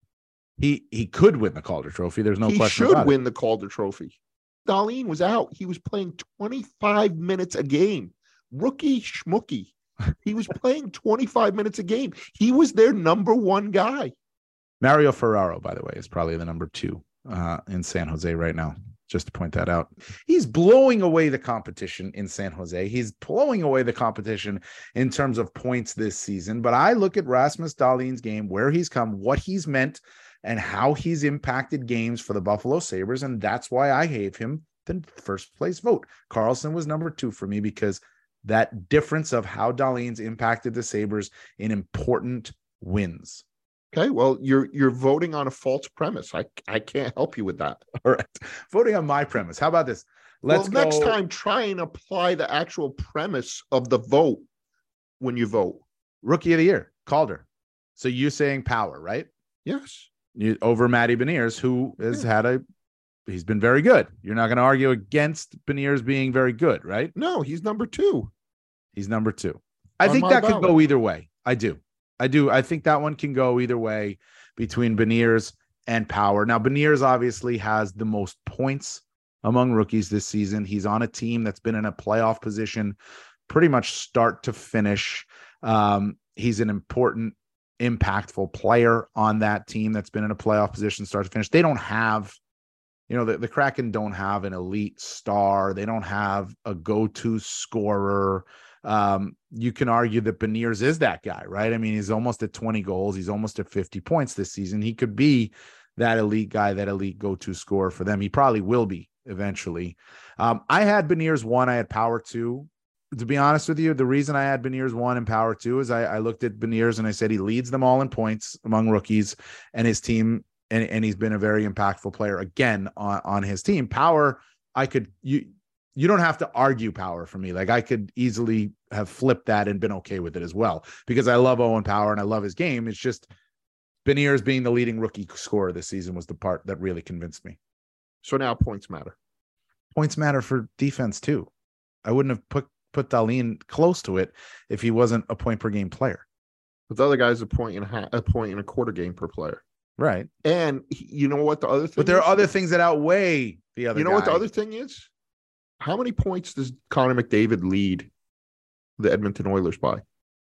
He he could win the Calder Trophy. There's no he question about it. He should should win the Calder Trophy. Dahlin was out. He was playing twenty-five minutes a game. Rookie schmookie. He was playing twenty-five minutes a game. He was their number one guy. Mario Ferraro, by the way, is probably the number two uh, in San Jose right now. Just to point that out. He's blowing away the competition in San Jose. He's blowing away the competition in terms of points this season. But I look at Rasmus Dahlin's game, where he's come, what he's meant, and how he's impacted games for the Buffalo Sabres. And that's why I gave him the first place vote. Karlsson was number two for me because that difference of how Dahlin's impacted the Sabres in important wins. Okay, well, you're you're voting on a false premise. I I can't help you with that. All right. Voting on my premise. How about this? Let's well, go. Next time, try and apply the actual premise of the vote when you vote. Rookie of the year, Calder. So you're saying Power, right? Yes. You, over Matty Beniers, who has yeah. had a, he's been very good. You're not going to argue against Beniers being very good, right? No, he's number two. He's number two. I On think my that ballot. could go either way. I do. I do. I think that one can go either way between Beniers and Power. Now, Beniers obviously has the most points among rookies this season. He's on a team that's been in a playoff position pretty much start to finish. Um, he's an important, impactful player on that team that's been in a playoff position start to finish. They don't have, you know, the, the Kraken don't have an elite star. They don't have a go-to scorer. Um, you can argue that Beniers is that guy, right? I mean, he's almost at twenty goals. He's almost at fifty points this season. He could be that elite guy, that elite go-to scorer for them. He probably will be eventually. Um, I had Beniers one. I had Power two. To be honest with you, the reason I had Beniers one and Power two is I, I looked at Beniers and I said he leads them all in points among rookies and his team, and, and he's been a very impactful player again on, on his team. Power, I could you. You don't have to argue Power for me. Like I could easily have flipped that and been okay with it as well because I love Owen Power and I love his game. It's just Beniers being the leading rookie scorer this season was the part that really convinced me. So now points matter. Points matter for defense too. I wouldn't have put, put Dahlin close to it if he wasn't a point per game player. But the other guy's a point and a half, a point and a quarter game per player. Right. And you know what the other thing But there is? are other things that outweigh the other You know guy. what the other thing is? How many points does Connor McDavid lead the Edmonton Oilers by?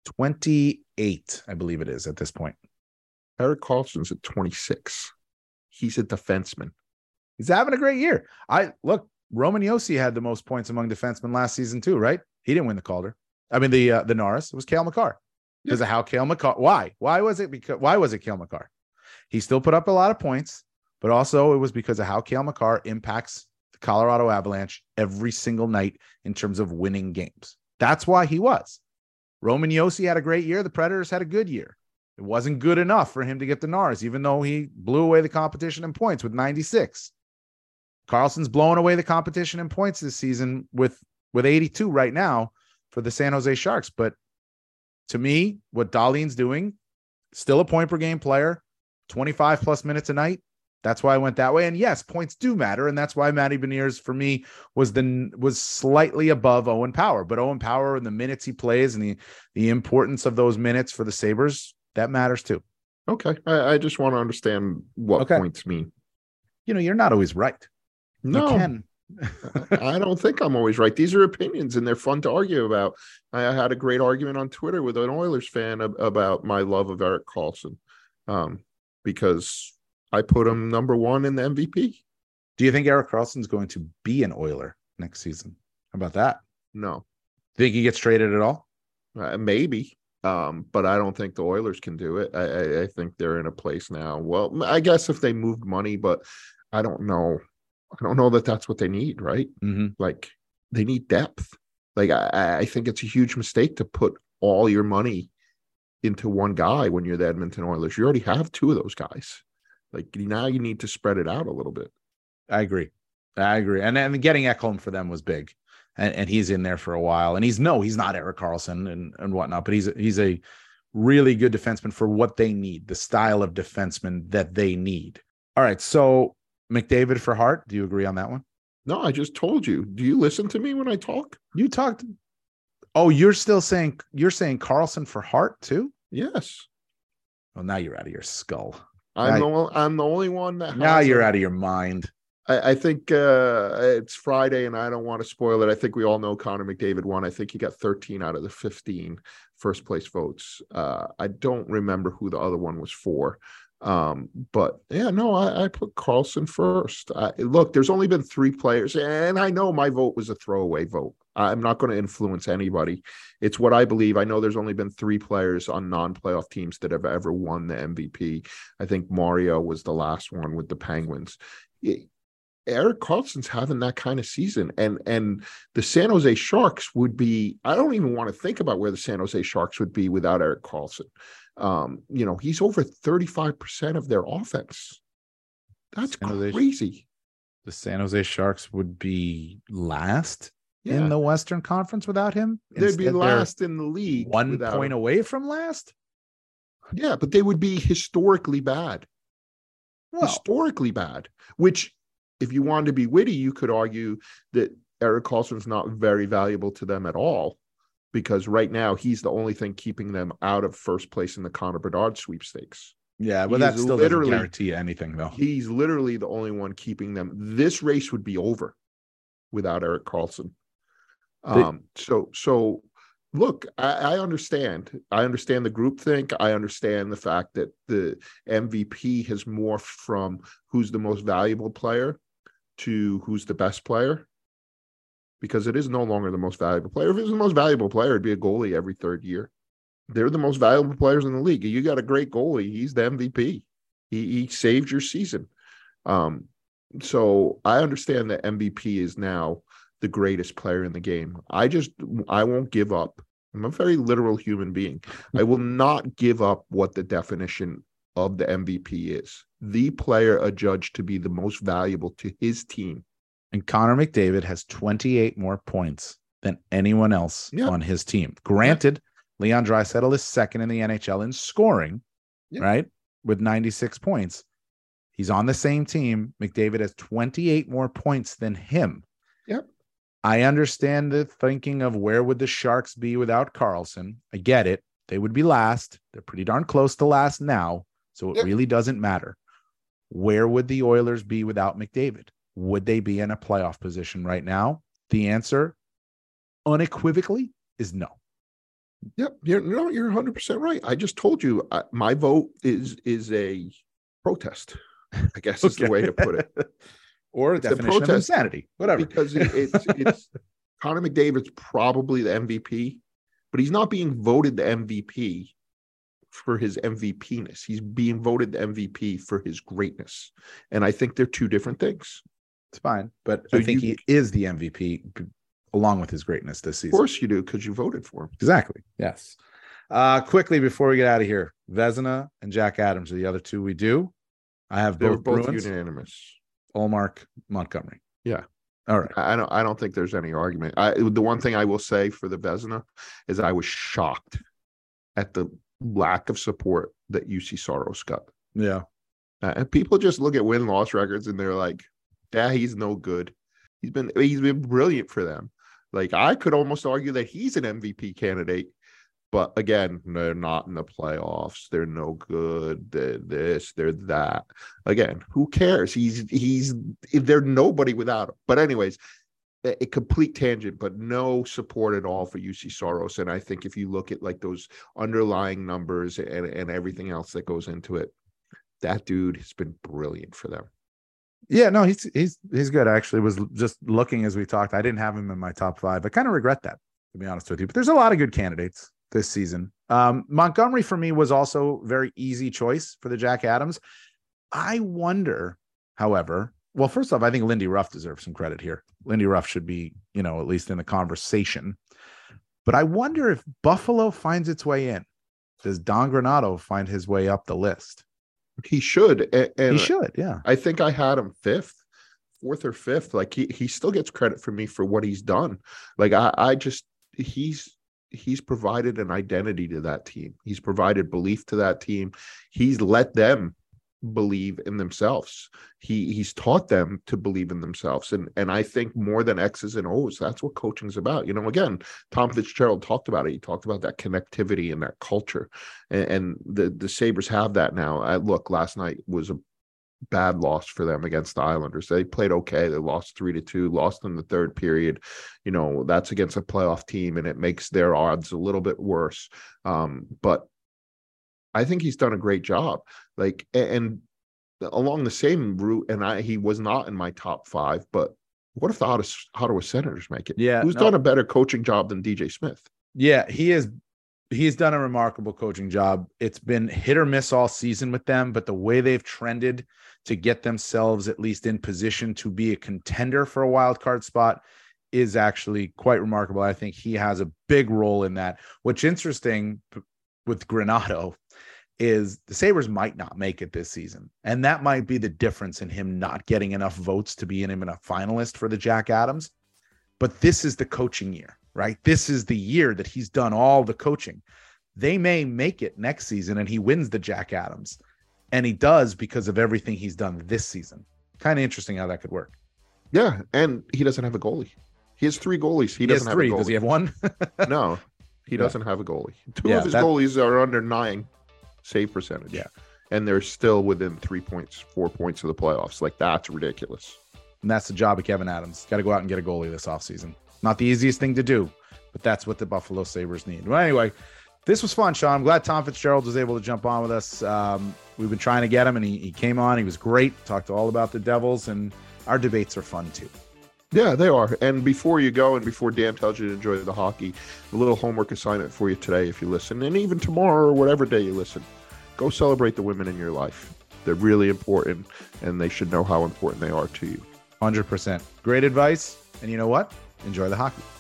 twenty-eight, I believe it is at this point. Erik Karlsson's at twenty-six. He's a defenseman. He's having a great year. I look, Roman Josi had the most points among defensemen last season too, right? He didn't win the Calder. I mean, the uh, the Norris. It was Cale Makar. Because Yeah. of how Cale Makar. Why? Why was it? Because why was it Cale Makar? He still put up a lot of points, but also it was because of how Cale Makar impacts the Colorado Avalanche every single night in terms of winning games. That's why he was. Roman Josi had a great year. The Predators had a good year. It wasn't good enough for him to get the Norris, even though he blew away the competition in points with ninety-six. Karlsson's blowing away the competition in points this season with, with eighty-two right now for the San Jose Sharks. But to me, what Dahlin's doing, still a point per game player, twenty-five plus minutes a night. That's why I went that way. And yes, points do matter. And that's why Matty Beniers for me was the was slightly above Owen Power. But Owen Power and the minutes he plays and the, the importance of those minutes for the Sabres, that matters too. Okay. I, I just want to understand what Okay. points mean. You know, you're not always right. No, You can. I don't think I'm always right. These are opinions and they're fun to argue about. I had a great argument on Twitter with an Oilers fan ab- about my love of Erik Karlsson um, because I put him number one in the M V P. Do you think Erik Karlsson's going to be an Oiler next season? How about that? No, Think he gets traded at all? uh, maybe. Um, but I don't think the Oilers can do it. I, I, I think they're in a place now. Well, I guess if they moved money, but I don't know. I don't know that that's what they need, right? Mm-hmm. Like they need depth. Like I, I think it's a huge mistake to put all your money into one guy when you're the Edmonton Oilers. You already have two of those guys. Like now you need to spread it out a little bit. I agree. I agree. And and getting Ekholm for them was big. And, and he's in there for a while. And he's no, he's not Erik Karlsson and, and whatnot, but he's he's a really good defenseman for what they need, the style of defenseman that they need. All right. So McDavid for Hart. Do you agree on that one? No, I just told you. Do you listen to me when I talk? You talked. Oh, you're still saying you're saying Karlsson for Hart too? Yes. Well, now you're out of your skull. I'm now, the I'm the only one that. Now you're a, out of your mind. I, I think uh, it's Friday, and I don't want to spoil it. I think we all know Connor McDavid won. I think he got thirteen out of the fifteen first place votes. Uh, I don't remember who the other one was for. Um, but yeah, no, I, I put Karlsson first. I, look, there's only been three players, and I know my vote was a throwaway vote. I'm not going to influence anybody. It's what I believe. I know there's only been three players on non-playoff teams that have ever won the M V P. I think Mario was the last one with the Penguins. It, Erik Karlsson's having that kind of season, and and the San Jose Sharks would be. I don't even want to think about where the San Jose Sharks would be without Erik Karlsson. Um, you know, he's over thirty-five percent of their offense. That's San Jose, crazy. The San Jose Sharks would be last yeah. in the Western Conference without him. They'd Instead, be last in the league. One point him. away from last. Yeah, but they would be historically bad. Well, historically bad, which if you wanted to be witty, you could argue that Erik Karlsson's not very valuable to them at all, because right now he's the only thing keeping them out of first place in the Connor Bedard sweepstakes. Yeah, but that still doesn't guarantee anything, though. He's literally the only one keeping them. This race would be over without Erik Karlsson. Um, they, so, so look, I, I understand. I understand the groupthink. I understand the fact that the M V P has morphed from who's the most valuable player to who's the best player, because it is no longer the most valuable player. If it was the most valuable player, it'd be a goalie every third year. They're the most valuable players in the league. You got a great goalie. He's the M V P. He, he saved your season. Um, so I understand that M V P is now the greatest player in the game. I just, I won't give up. I'm a very literal human being. I will not give up what the definition of the M V P is. The player adjudged to be the most valuable to his team. And Connor McDavid has twenty-eight more points than anyone else yep. on his team. Granted, yep. Leon Draisaitl is second in the N H L in scoring, yep. right, with ninety-six points. He's on the same team. McDavid has twenty-eight more points than him. Yep. I understand the thinking of where would the Sharks be without Karlsson. I get it. They would be last. They're pretty darn close to last now, so it yep. really doesn't matter. Where would the Oilers be without McDavid? Would they be in a playoff position right now? The answer, unequivocally, is no. Yep, you're no, you're one hundred percent right. I just told you uh, my vote is is a protest, I guess okay. is the way to put it. Or a definition of insanity, whatever. Because it, it's it's Connor McDavid's probably the M V P, but he's not being voted the M V P for his M V P-ness. He's being voted the M V P for his greatness. And I think they're two different things. It's fine, but so I think you, he is the M V P along with his greatness this season. Of course you do, because you voted for him. Exactly. Yes. Uh, quickly before we get out of here, Vezina and Jack Adams are the other two we do. I have They're both, both Bruins, unanimous. Ullmark, Montgomery. Yeah. All right. I don't I don't think there's any argument. I the one thing I will say for the Vezina is I was shocked at the lack of support that U C Saros got. Yeah. Uh, and people just look at win-loss records and they're like, yeah, he's no good. He's been he's been brilliant for them. Like, I could almost argue that he's an M V P candidate. But again, they're not in the playoffs. They're no good. They're this, they're that. Again, who cares? He's he's they're nobody without him. But anyways, a, a complete tangent, but no support at all for U C Saros. And I think if you look at like those underlying numbers and, and everything else that goes into it, that dude has been brilliant for them. Yeah, no, he's he's he's good. I actually was just looking as we talked. I didn't have him in my top five. I kind of regret that, to be honest with you. But there's a lot of good candidates this season. Um, Montgomery for me was also very easy choice for the Jack Adams. I wonder, however, well, first off, I think Lindy Ruff deserves some credit here. Lindy Ruff should be, you know, at least in the conversation. But I wonder if Buffalo finds its way in. Does Don Granato find his way up the list? He should. And, and He should, yeah. I think I had him fifth, fourth or fifth. Like he he still gets credit for me for what he's done. Like I, I just he's he's provided an identity to that team. He's provided belief to that team. He's let them believe in themselves. He he's taught them to believe in themselves. And and I think more than X's and O's, that's what coaching's about. You know, again, Tom Fitzgerald talked about it. He talked about that connectivity and that culture. And, and the the Sabres have that now. I, look, last night was a bad loss for them against the Islanders. They played okay. They lost three to two, lost in the third period. You know, that's against a playoff team, and it makes their odds a little bit worse. Um, but I think he's done a great job. Like, and along the same route, and I, he was not in my top five, but what if the Ottawa, Ottawa Senators make it? Yeah. Who's no. done a better coaching job than D J Smith? Yeah, he is. He's done a remarkable coaching job. It's been hit or miss all season with them, but the way they've trended to get themselves at least in position to be a contender for a wild card spot is actually quite remarkable. I think he has a big role in that. What's interesting with Granato is the Sabres might not make it this season. And that might be the difference in him not getting enough votes to be in him in a finalist for the Jack Adams. But this is the coaching year, right? This is the year that he's done all the coaching. They may make it next season and he wins the Jack Adams. And he does because of everything he's done this season. Kind of interesting how that could work. Yeah. And he doesn't have a goalie. He has three goalies. He, He doesn't has three. have a goalie. Does he have one? No, he Yeah. doesn't have a goalie. Two Yeah, of his that- goalies are under nine save percentage. Yeah. And they're still within three points, four points of the playoffs. Like, that's ridiculous. And that's the job of Kevin Adams. Got to go out and get a goalie this offseason. Not the easiest thing to do, but that's what the Buffalo Sabres need. Well, anyway, this was fun, Sean. I'm glad Tom Fitzgerald was able to jump on with us. Um, we've been trying to get him, and he, he came on. He was great. Talked all about the Devils, and our debates are fun, too. Yeah, they are. And before you go and before Dan tells you to enjoy the hockey, a little homework assignment for you today if you listen, and even tomorrow or whatever day you listen. Go celebrate the women in your life. They're really important, and they should know how important they are to you. one hundred percent. Great advice. And you know what? Enjoy the hockey.